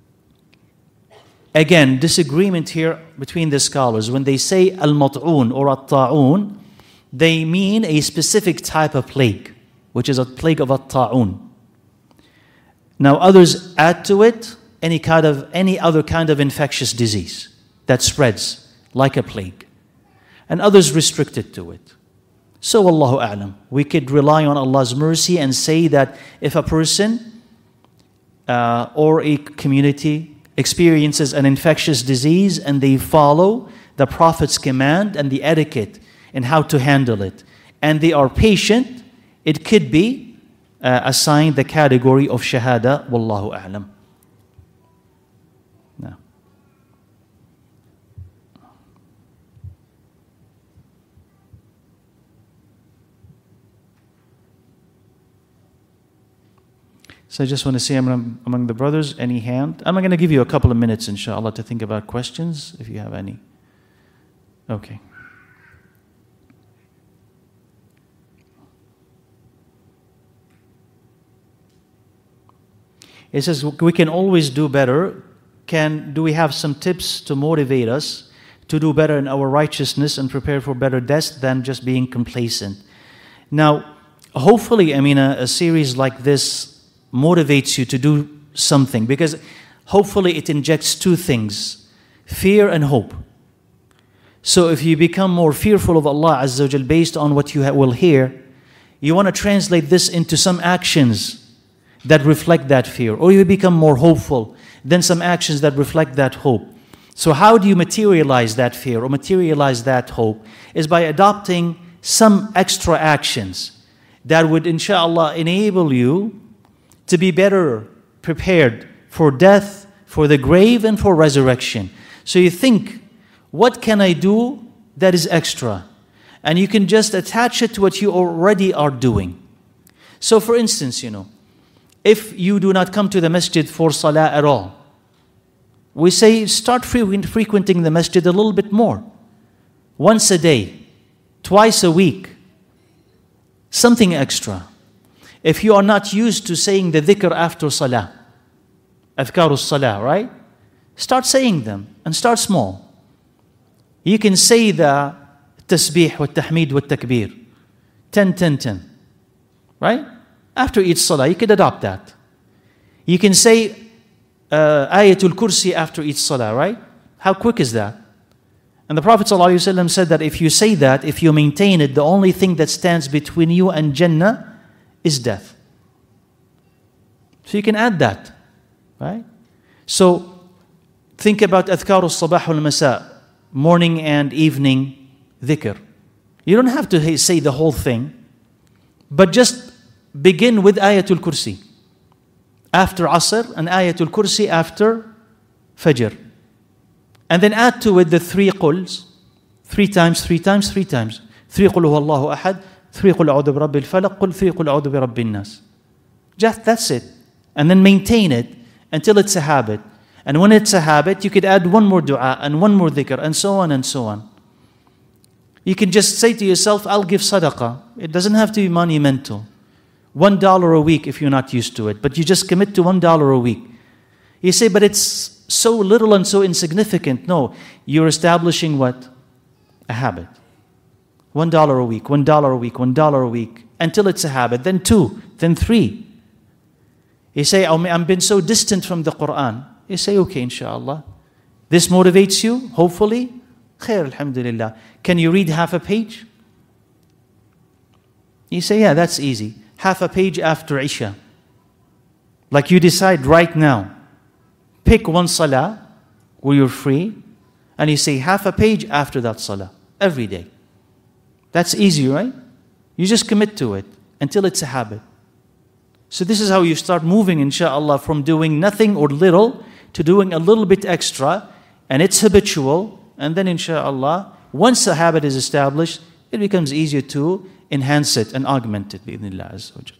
again, disagreement here between the scholars. When they say al-mat'un or at-ta'un, they mean a specific type of plague, which is a plague of at-ta'un. Now others add to it any kind of any other kind of infectious disease that spreads like a plague. And others restrict it to it. So Allahu a'lam. We could rely on Allah's mercy and say that if a person uh, or a community experiences an infectious disease and they follow the Prophet's command and the etiquette and how to handle it, and they are patient, it could be Uh, assigned the category of shahada, wallahu a'lam. No. So I just want to say among, among the brothers, any hand? I'm going to give you a couple of minutes, inshallah, to think about questions, if you have any. Okay. It says we can always do better. Can do we have some tips to motivate us to do better in our righteousness and prepare for better deaths than just being complacent? Now, hopefully, I mean, a, a series like this motivates you to do something, because hopefully it injects two things: fear and hope. So if you become more fearful of Allah Azza wa Jal based on what you ha- will hear, you want to translate this into some actions that reflect that fear, or you become more hopeful, then some actions that reflect that hope. So how do you materialize that fear or materialize that hope? Is by adopting some extra actions that would, inshallah, enable you to be better prepared for death, for the grave, and for resurrection. So you think, what can I do that is extra? And you can just attach it to what you already are doing. So for instance, you know, if you do not come to the masjid for salah at all, we say start frequenting the masjid a little bit more. Once a day, twice a week, something extra. If you are not used to saying the dhikr after salah, adhkarus salah, right? Start saying them and start small. You can say the tasbih wa tahmeed wa takbir, ten, ten, ten, right? After each salah, you could adopt that. You can say uh, Ayatul Kursi after each salah, right? How quick is that? And the Prophet ﷺ said that if you say that, if you maintain it, the only thing that stands between you and Jannah is death. So you can add that, right? So think about Adhkar al-Sabah wal-Masa, morning and evening dhikr. You don't have to say the whole thing, but just begin with Ayatul Kursi after Asr and Ayatul Kursi after Fajr. And then add to it the three quls, three times, three times, three times. Three qul huwa Allahu ahad, three qul a'udhu bi rabbil falaq, qul three qul a'udhu bi rabbin nas. Just that's it. And then maintain it until it's a habit. And when it's a habit, you could add one more dua and one more dhikr and so on and so on. You can just say to yourself, I'll give sadaqah. It doesn't have to be monumental. One dollar a week if you're not used to it. But you just commit to one dollar a week. You say, but it's so little and so insignificant. No, you're establishing what? A habit. One dollar a week, one dollar a week, one dollar a week, until it's a habit. Then two, then three. You say, oh, I've been so distant from the Quran. You say, okay, inshallah. This motivates you, hopefully. Khair, alhamdulillah. Can you read half a page? You say, yeah, that's easy. Half a page after Isha. Like you decide right now. Pick one salah where you're free, and you say half a page after that salah, every day. That's easy, right? You just commit to it until it's a habit. So this is how you start moving, inshallah, from doing nothing or little to doing a little bit extra, and it's habitual, and then inshallah, once a habit is established, it becomes easier to enhance it and augment it, bi'idhnillah azza wa jal.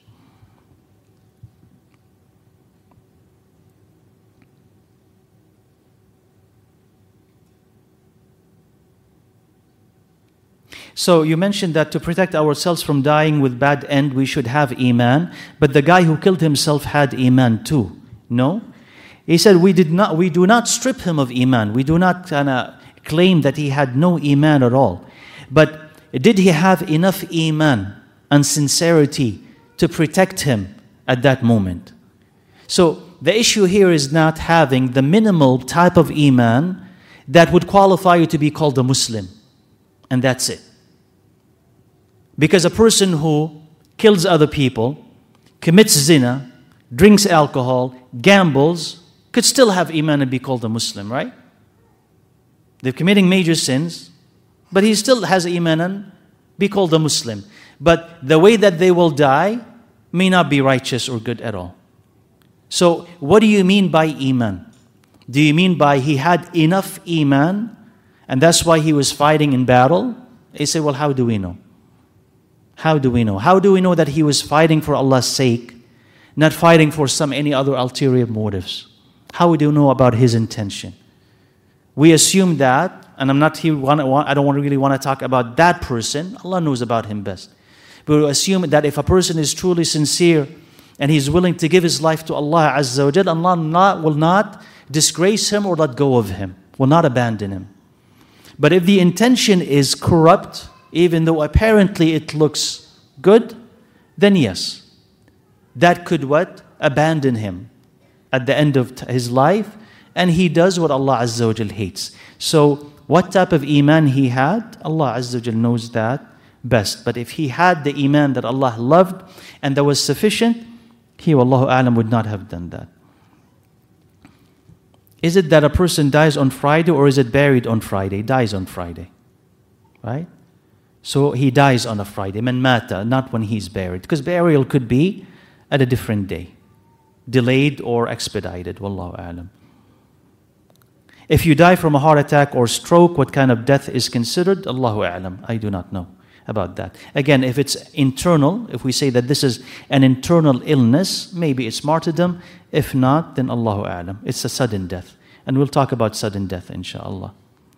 So you mentioned that to protect ourselves from dying with bad end, we should have iman. But the guy who killed himself had iman too. No? He said, we did not. We do not strip him of iman. We do not uh, claim that he had no iman at all. But did he have enough iman and sincerity to protect him at that moment? So the issue here is not having the minimal type of iman that would qualify you to be called a Muslim. And that's it. Because a person who kills other people, commits zina, drinks alcohol, gambles, could still have iman and be called a Muslim, right? They're committing major sins, but he still has iman and be called a Muslim. But the way that they will die may not be righteous or good at all. So what do you mean by iman? Do you mean by he had enough iman and that's why he was fighting in battle? They say, well, how do we know? How do we know? How do we know that he was fighting for Allah's sake, not fighting for some any other ulterior motives? How do we know about his intention? We assume that, and I'm not here. I don't really want to talk about that person. Allah knows about him best. But we assume that if a person is truly sincere and he's willing to give his life to Allah Azza wa Jal, Allah not, will not disgrace him or let go of him, will not abandon him. But if the intention is corrupt, even though apparently it looks good, then yes, that could what? Abandon him at the end of his life, and he does what Allah Azza wa Jal hates. So what type of iman he had, Allah Azza wa Jal knows that best. But if he had the iman that Allah loved and that was sufficient, he, Wallahu A'lam, would not have done that. Is it that a person dies on Friday or is it buried on Friday? Dies on Friday, right? So he dies on a Friday, man mata, not when he's buried. Because burial could be at a different day, delayed or expedited, Wallahu A'lam. If you die from a heart attack or stroke, what kind of death is considered? Allahu A'lam, I do not know about that. Again, if it's internal, if we say that this is an internal illness, maybe it's martyrdom. If not, then Allahu A'lam. It's a sudden death. And we'll talk about sudden death, inshallah.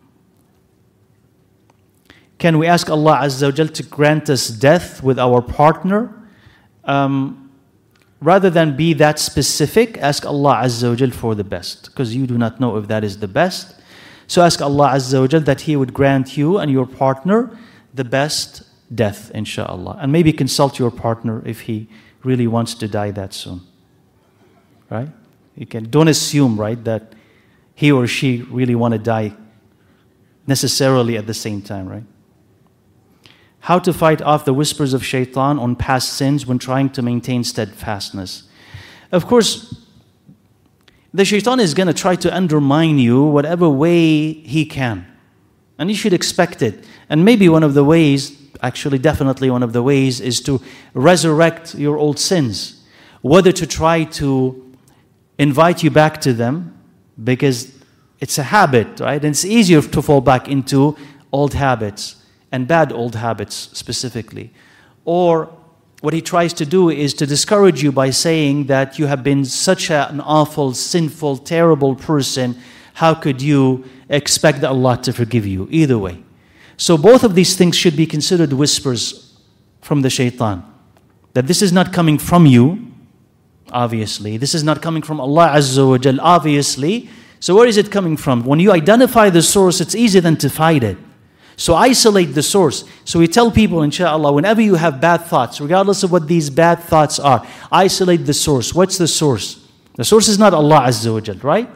Can we ask Allah Azza wa Jal to grant us death with our partner? Um, rather than be that specific, ask Allah Azza wa Jal for the best. Because you do not know if that is the best. So ask Allah Azza wa Jal that He would grant you and your partner the best death, inshallah. And maybe consult your partner if he really wants to die that soon. Right? You can, don't assume, right, that he or she really want to die necessarily at the same time, right? How to fight off the whispers of shaitan on past sins when trying to maintain steadfastness. Of course, the shaitan is going to try to undermine you whatever way he can. And you should expect it. And maybe one of the ways actually definitely one of the ways, is to resurrect your old sins. Whether to try to invite you back to them, because it's a habit, right? And it's easier to fall back into old habits, and bad old habits specifically. Or what he tries to do is to discourage you by saying that you have been such an awful, sinful, terrible person. How could you expect Allah to forgive you? Either way. So both of these things should be considered whispers from the shaitan. That this is not coming from you, obviously. This is not coming from Allah Azza wa Jal, obviously. So where is it coming from? When you identify the source, it's easier than to fight it. So isolate the source. So we tell people, inshallah, whenever you have bad thoughts, regardless of what these bad thoughts are, isolate the source. What's the source? The source is not Allah Azza wa Jal, right?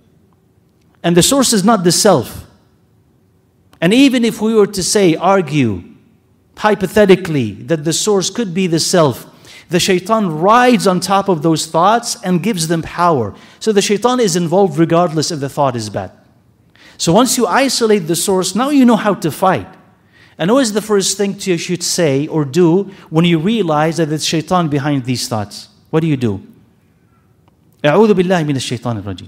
And the source is not the self. And even if we were to say, argue, hypothetically, that the source could be the self, the shaitan rides on top of those thoughts and gives them power. So the shaitan is involved regardless if the thought is bad. So once you isolate the source, now you know how to fight. And what is the first thing you should say or do when you realize that it's shaitan behind these thoughts? What do you do? أعوذ بالله من الشيطان الرجيم.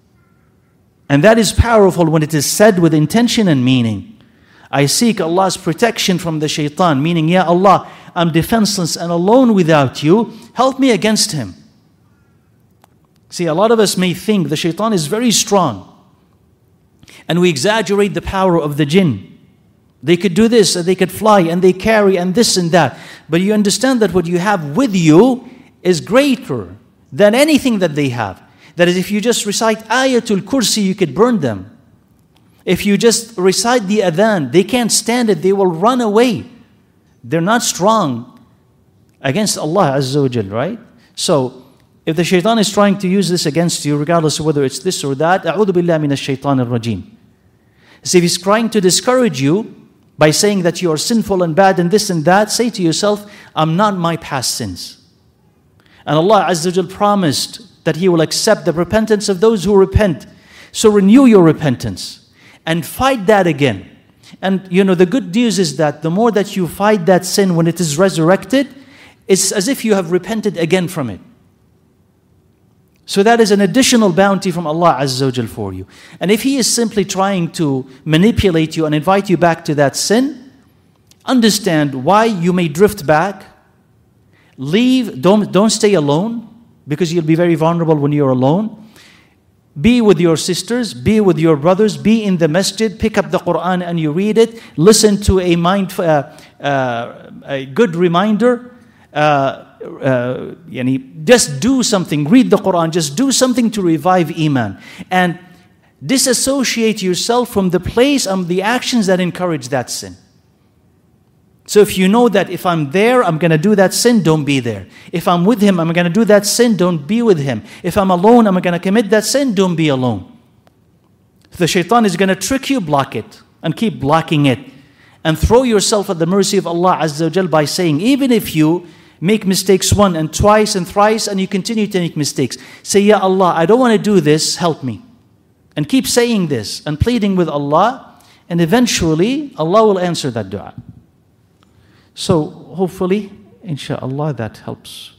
And that is powerful when it is said with intention and meaning. I seek Allah's protection from the shaitan, meaning, Ya Allah, I'm defenseless and alone without you. Help me against him. See, a lot of us may think the shaitan is very strong. And we exaggerate the power of the jinn. They could do this, and they could fly, and they carry, and this and that. But you understand that what you have with you is greater than anything that they have. That is, if you just recite Ayatul Kursi, you could burn them. If you just recite the adhan, they can't stand it, they will run away. They're not strong against Allah Azza wa Jal, right? So, if the shaitan is trying to use this against you, regardless of whether it's this or that, أعوذ بالله من الشيطان الرجيم. So if he's trying to discourage you by saying that you are sinful and bad and this and that, say to yourself, I'm not my past sins. And Allah Azza wa Jal promised that He will accept the repentance of those who repent. So renew your repentance and fight that again. And you know, the good news is that the more that you fight that sin when it is resurrected, it's as if you have repented again from it. So that is an additional bounty from Allah Azza wa Jal for you. And if He is simply trying to manipulate you and invite you back to that sin, understand why you may drift back. Leave, don't, don't stay alone, because you'll be very vulnerable when you're alone. Be with your sisters, be with your brothers, be in the masjid, pick up the Quran and you read it. Listen to a mind, uh, uh, a good reminder. Uh, uh, yani just do something, read the Quran, just do something to revive Iman. And disassociate yourself from the place and the actions that encourage that sin. So if you know that if I'm there, I'm going to do that sin, don't be there. If I'm with him, I'm going to do that sin, don't be with him. If I'm alone, I'm going to commit that sin, don't be alone. If the shaitan is going to trick you, block it. And keep blocking it. And throw yourself at the mercy of Allah Azza wa Jal by saying, even if you make mistakes one and twice and thrice and you continue to make mistakes, say, Ya Allah, I don't want to do this, help me. And keep saying this and pleading with Allah, and eventually Allah will answer that dua. So hopefully, inshallah, that helps.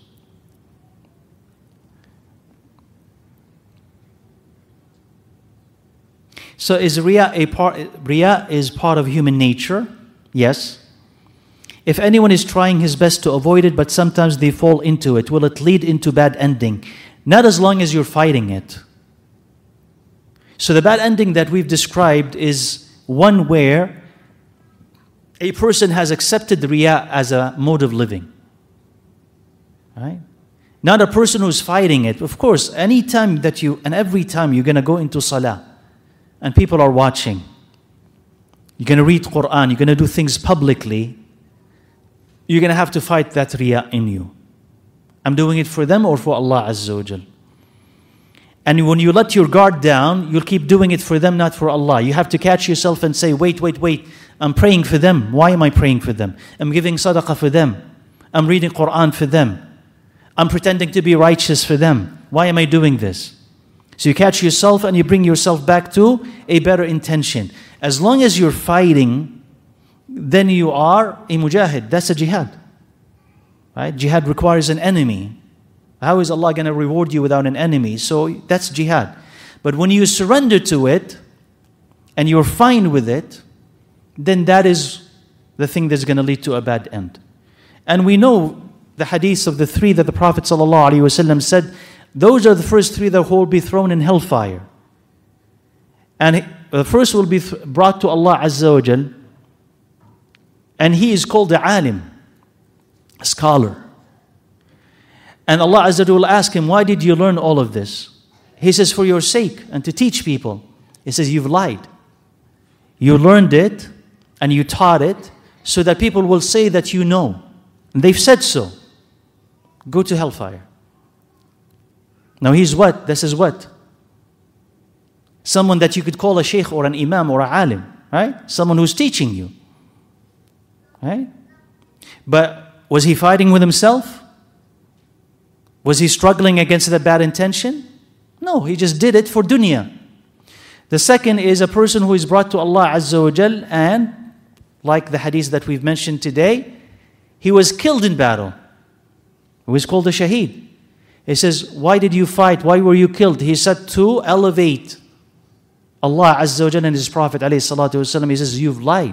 So is Riya a part? Riya is part of human nature. Yes. If anyone is trying his best to avoid it, but sometimes they fall into it, will it lead into bad ending? Not as long as you're fighting it. So the bad ending that we've described is one where a person has accepted Riya as a mode of living. Right? Not a person who's fighting it. Of course, any time that you, and every time you're going to go into salah, and people are watching, you're going to read Quran, you're going to do things publicly, you're going to have to fight that Riya in you. I'm doing it for them or for Allah Azza wa Jal. And when you let your guard down, you'll keep doing it for them, not for Allah. You have to catch yourself and say, wait, wait, wait. I'm praying for them. Why am I praying for them? I'm giving sadaqah for them. I'm reading Quran for them. I'm pretending to be righteous for them. Why am I doing this? So you catch yourself and you bring yourself back to a better intention. As long as you're fighting then you are a mujahid. That's a jihad. Right? Jihad requires an enemy. How is Allah going to reward you without an enemy? So that's jihad. But when you surrender to it and you're fine with it, then that is the thing that's going to lead to a bad end. And we know the hadiths of the three that the Prophet ﷺ said, those are the first three that will be thrown in hellfire. And the first will be th- brought to Allah Azza wa Jal, and he is called the alim, a scholar. And Allah Azza wa Jal will ask him, why did you learn all of this? He says, for your sake and to teach people. He says, you've lied. You learned it and you taught it so that people will say that you know. And they've said so. Go to hellfire. Now he's what? This is what? Someone that you could call a sheikh or an imam or a alim, right? Someone who's teaching you, right? But was he fighting with himself? Was he struggling against that bad intention? No, he just did it for dunya. The second is a person who is brought to Allah Azza wa Jal, and like the hadith that we've mentioned today, he was killed in battle. He was called a shaheed. He says, why did you fight? Why were you killed? He said, to elevate Allah Azza wa Jal and His Prophet alayhi salatu wasalam. He says, you've lied.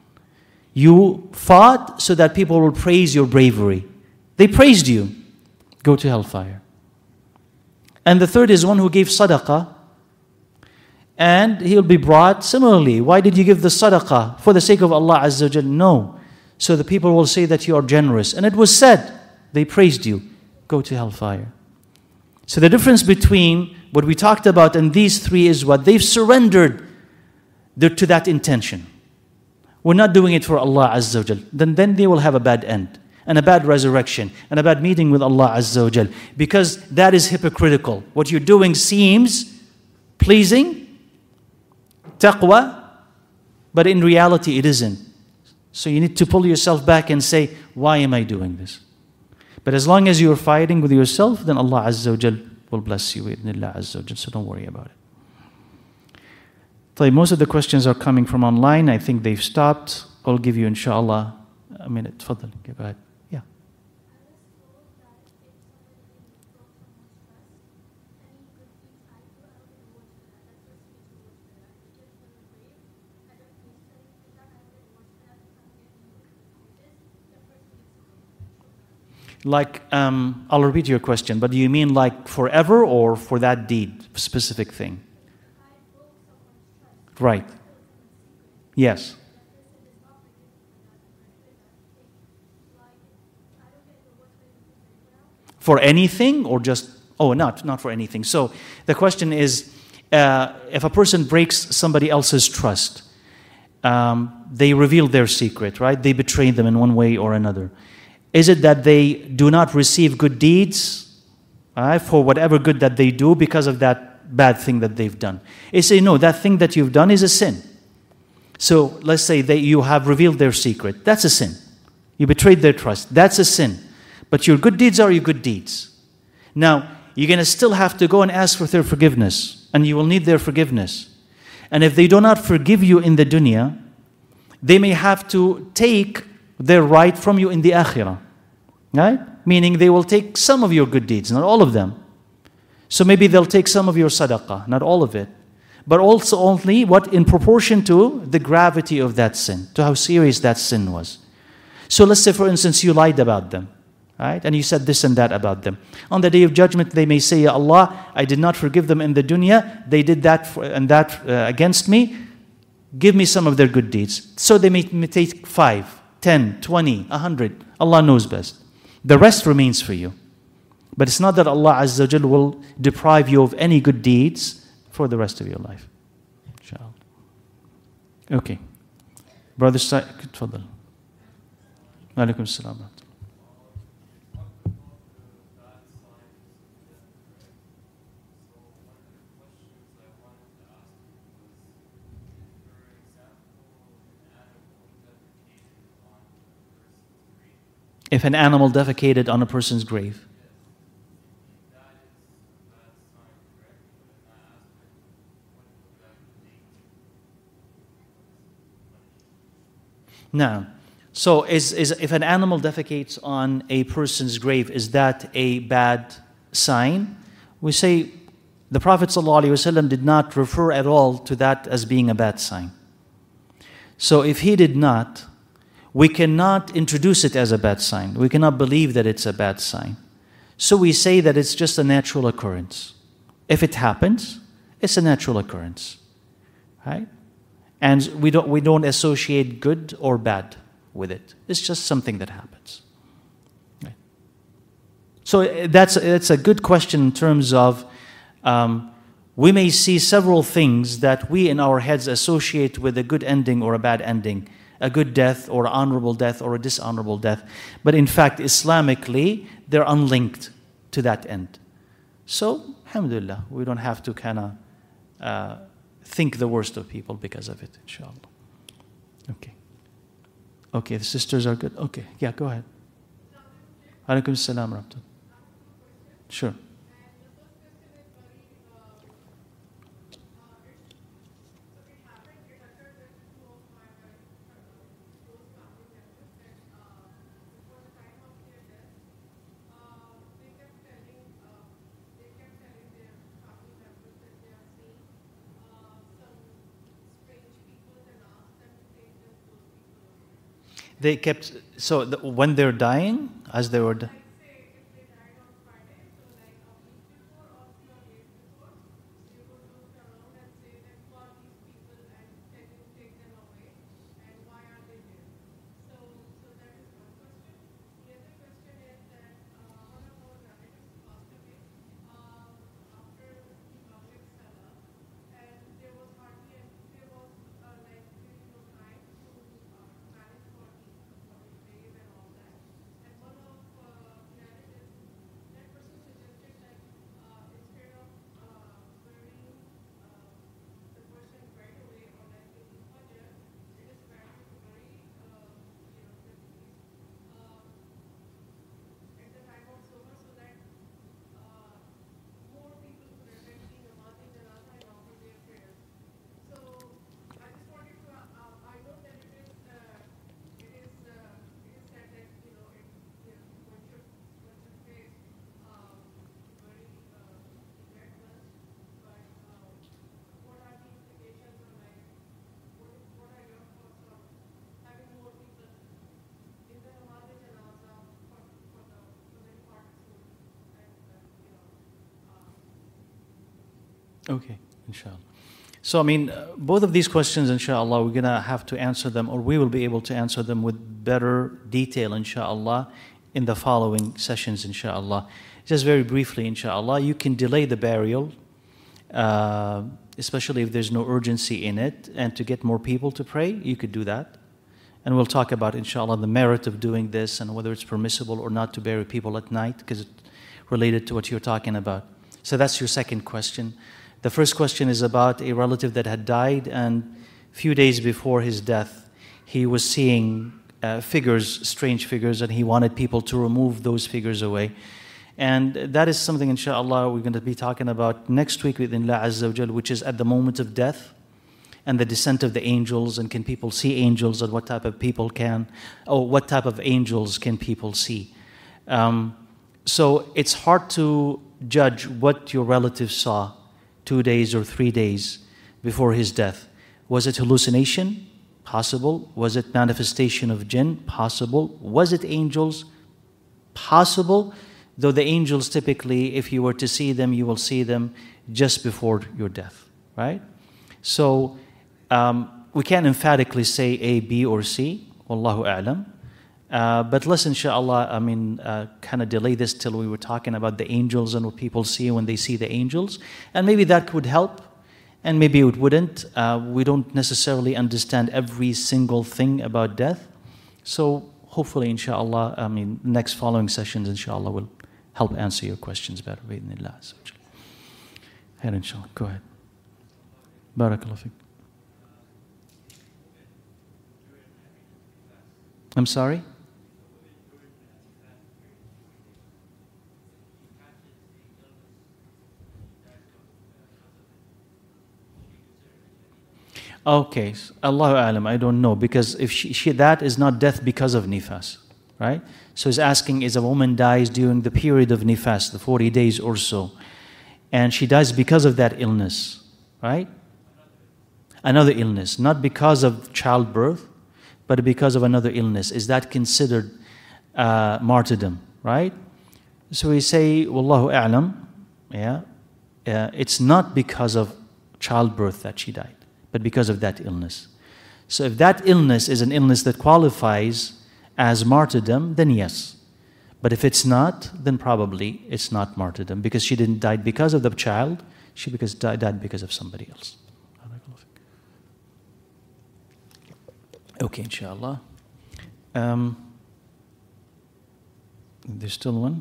You fought so that people will praise your bravery. They praised you. Go to hellfire. And the third is one who gave sadaqah, and he'll be brought similarly. Why did you give the sadaqah? For the sake of Allah Azza wa Jal? No. So the people will say that you are generous. And it was said, they praised you. Go to hellfire. So the difference between what we talked about and these three is what? They've surrendered to that intention. We're not doing it for Allah Azza wa Jal. Then, then they will have a bad end, and a bad resurrection, and a bad meeting with Allah Azza wa Jal. Because that is hypocritical. What you're doing seems pleasing, taqwa, but in reality it isn't. So you need to pull yourself back and say, why am I doing this? But as long as you're fighting with yourself, then Allah Azza wa Jal will bless you with Allah Azza wa Jal. So don't worry about it. So most of the questions are coming from online. I think they've stopped. I'll give you, inshallah, a minute. Tfaddal. Go ahead. Yeah. Like, um, I'll repeat your question, but do you mean like forever or for that deed, specific thing? Right. Yes. For anything or just, oh, not, not for anything. So the question is, uh, if a person breaks somebody else's trust, um, they reveal their secret, right? They betray them in one way or another. Is it that they do not receive good deeds uh, for whatever good that they do because of that bad thing that they've done? They say, no, that thing that you've done is a sin. So let's say that you have revealed their secret. That's a sin. You betrayed their trust. That's a sin. But your good deeds are your good deeds. Now, you're going to still have to go and ask for their forgiveness. And you will need their forgiveness. And if they do not forgive you in the dunya, they may have to take their right from you in the akhirah. Right? Meaning they will take some of your good deeds, not all of them. So maybe they'll take some of your sadaqah, not all of it. But also only what in proportion to the gravity of that sin, to how serious that sin was. So let's say, for instance, you lied about them. Right? And you said this and that about them. On the Day of Judgment, they may say, Ya Allah, I did not forgive them in the dunya. They did that for, and that uh, against me. Give me some of their good deeds. So they may, may take five, ten, twenty, a hundred. Allah knows best. The rest remains for you. But it's not that Allah Azza wa Jal will deprive you of any good deeds for the rest of your life. Inshallah. Okay. Brother Sa'id, tfaddal. Alaikum assalam. If an animal defecated on a person's grave. Now, so is, is if an animal defecates on a person's grave, is that a bad sign? We say the Prophet ﷺ did not refer at all to that as being a bad sign. So if he did not, we cannot introduce it as a bad sign. We cannot believe that it's a bad sign. So we say that it's just a natural occurrence. If it happens, it's a natural occurrence, right? And we don't we don't associate good or bad with it. It's just something that happens. Right? So that's that's a good question in terms of um, we may see several things that we in our heads associate with a good ending or a bad ending, a good death or honorable death or a dishonorable death, but in fact, Islamically, they're unlinked to that end. So, alhamdulillah, we don't have to kind of uh, think the worst of people because of it, inshallah. Okay. Okay, the sisters are good. Okay, yeah, go ahead. Alaikum salam rahmatullah. Sure. They kept, so the, when they're dying, as they were dying? Okay, inshallah. So, I mean, uh, both of these questions, inshallah, we're going to have to answer them, or we will be able to answer them with better detail, inshallah, in the following sessions, inshallah. Just very briefly, inshallah, you can delay the burial, uh, especially if there's no urgency in it, and to get more people to pray, you could do that. And we'll talk about, inshallah, the merit of doing this and whether it's permissible or not to bury people at night, because it's related to what you're talking about. So that's your second question. The first question is about a relative that had died, and a few days before his death, he was seeing uh, figures, strange figures, and he wanted people to remove those figures away. And that is something, inshallah, we're going to be talking about next week with Allah Azza wa Jal, which is at the moment of death and the descent of the angels, and can people see angels, and what type of people can, or what type of angels can people see. Um, so it's hard to judge what your relative saw two days or three days before his death. Was it hallucination? Possible. Was it manifestation of jinn? Possible. Was it angels? Possible. Though the angels typically, if you were to see them, you will see them just before your death, right? So um, we can't emphatically say A, B, or C. Wallahu a'lam. Uh, but let's, inshallah, I mean, uh, kind of delay this till we were talking about the angels and what people see when they see the angels. And maybe that would help, and maybe it wouldn't. Uh, we don't necessarily understand every single thing about death. So hopefully, inshallah, I mean, next following sessions, inshallah, will help answer your questions better. Bismillah. Here, inshallah. Go ahead. Barakallah fiqh. I'm sorry? Okay, Allahu A'lam, I don't know, because if she, she, that is not death because of nifas, right? So he's asking, is a woman dies during the period of nifas, the forty days or so, and she dies because of that illness, right? Another illness, not because of childbirth, but because of another illness. Is that considered uh, martyrdom, right? So we say, Wallahu A'lam, yeah, uh, it's not because of childbirth that she died, but because of that illness. So if that illness is an illness that qualifies as martyrdom, then yes. But if it's not, then probably it's not martyrdom, because she didn't die because of the child, she because died because of somebody else. Okay, inshallah. Um, there's still one.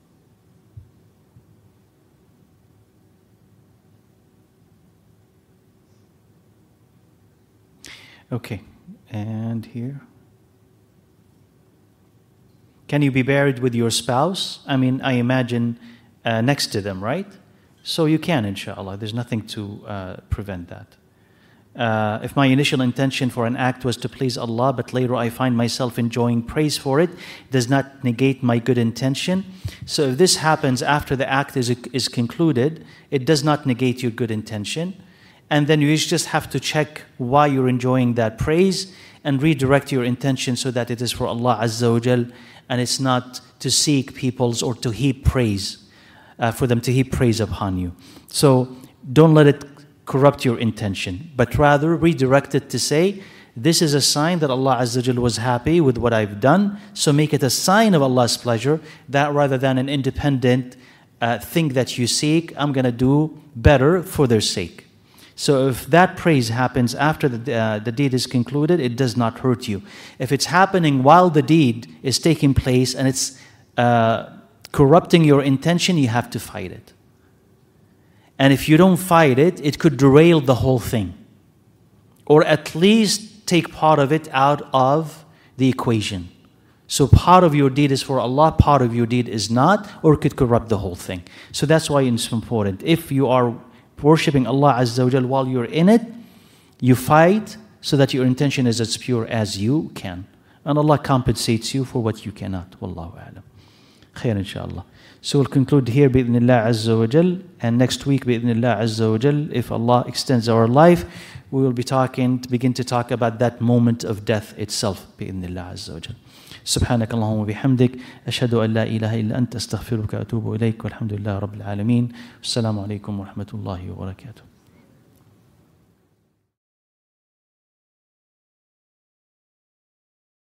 Okay, and here. Can you be buried with your spouse? I mean, I imagine uh, next to them, right? So you can, inshallah. There's nothing to uh, prevent that. Uh, if my initial intention for an act was to please Allah, but later I find myself enjoying praise for it, does not negate my good intention. So if this happens after the act is, is concluded, it does not negate your good intention. And then you just have to check why you're enjoying that praise and redirect your intention so that it is for Allah Azza wa Jal, and it's not to seek people's or to heap praise, uh, for them to heap praise upon you. So don't let it corrupt your intention, but rather redirect it to say, this is a sign that Allah Azza wa Jal was happy with what I've done, so make it a sign of Allah's pleasure, that rather than an independent uh, thing that you seek, I'm going to do better for their sake. So if that praise happens after the, uh, the deed is concluded, it does not hurt you. If it's happening while the deed is taking place and it's uh, corrupting your intention, you have to fight it. And if you don't fight it, it could derail the whole thing. Or at least take part of it out of the equation. So part of your deed is for Allah, part of your deed is not, or it could corrupt the whole thing. So that's why it's important. If you are worshipping Allah Azza wa Jal while you're in it, you fight so that your intention is as pure as you can. And Allah compensates you for what you cannot. Wallahu a'lam. Khair inshallah. So we'll conclude here bi'idhnillah Azza wa Jal, and next week bi'idhnillah Azza wa Jal, if Allah extends our life, we will be talking, to begin to talk about that moment of death itself bi'idhnillah Azza wa Jal. سبحانك اللهم وبحمدك أشهد أن لا إله إلا أنت أستغفرك وأتوب إليك والحمد لله رب العالمين والسلام عليكم ورحمة الله وبركاته.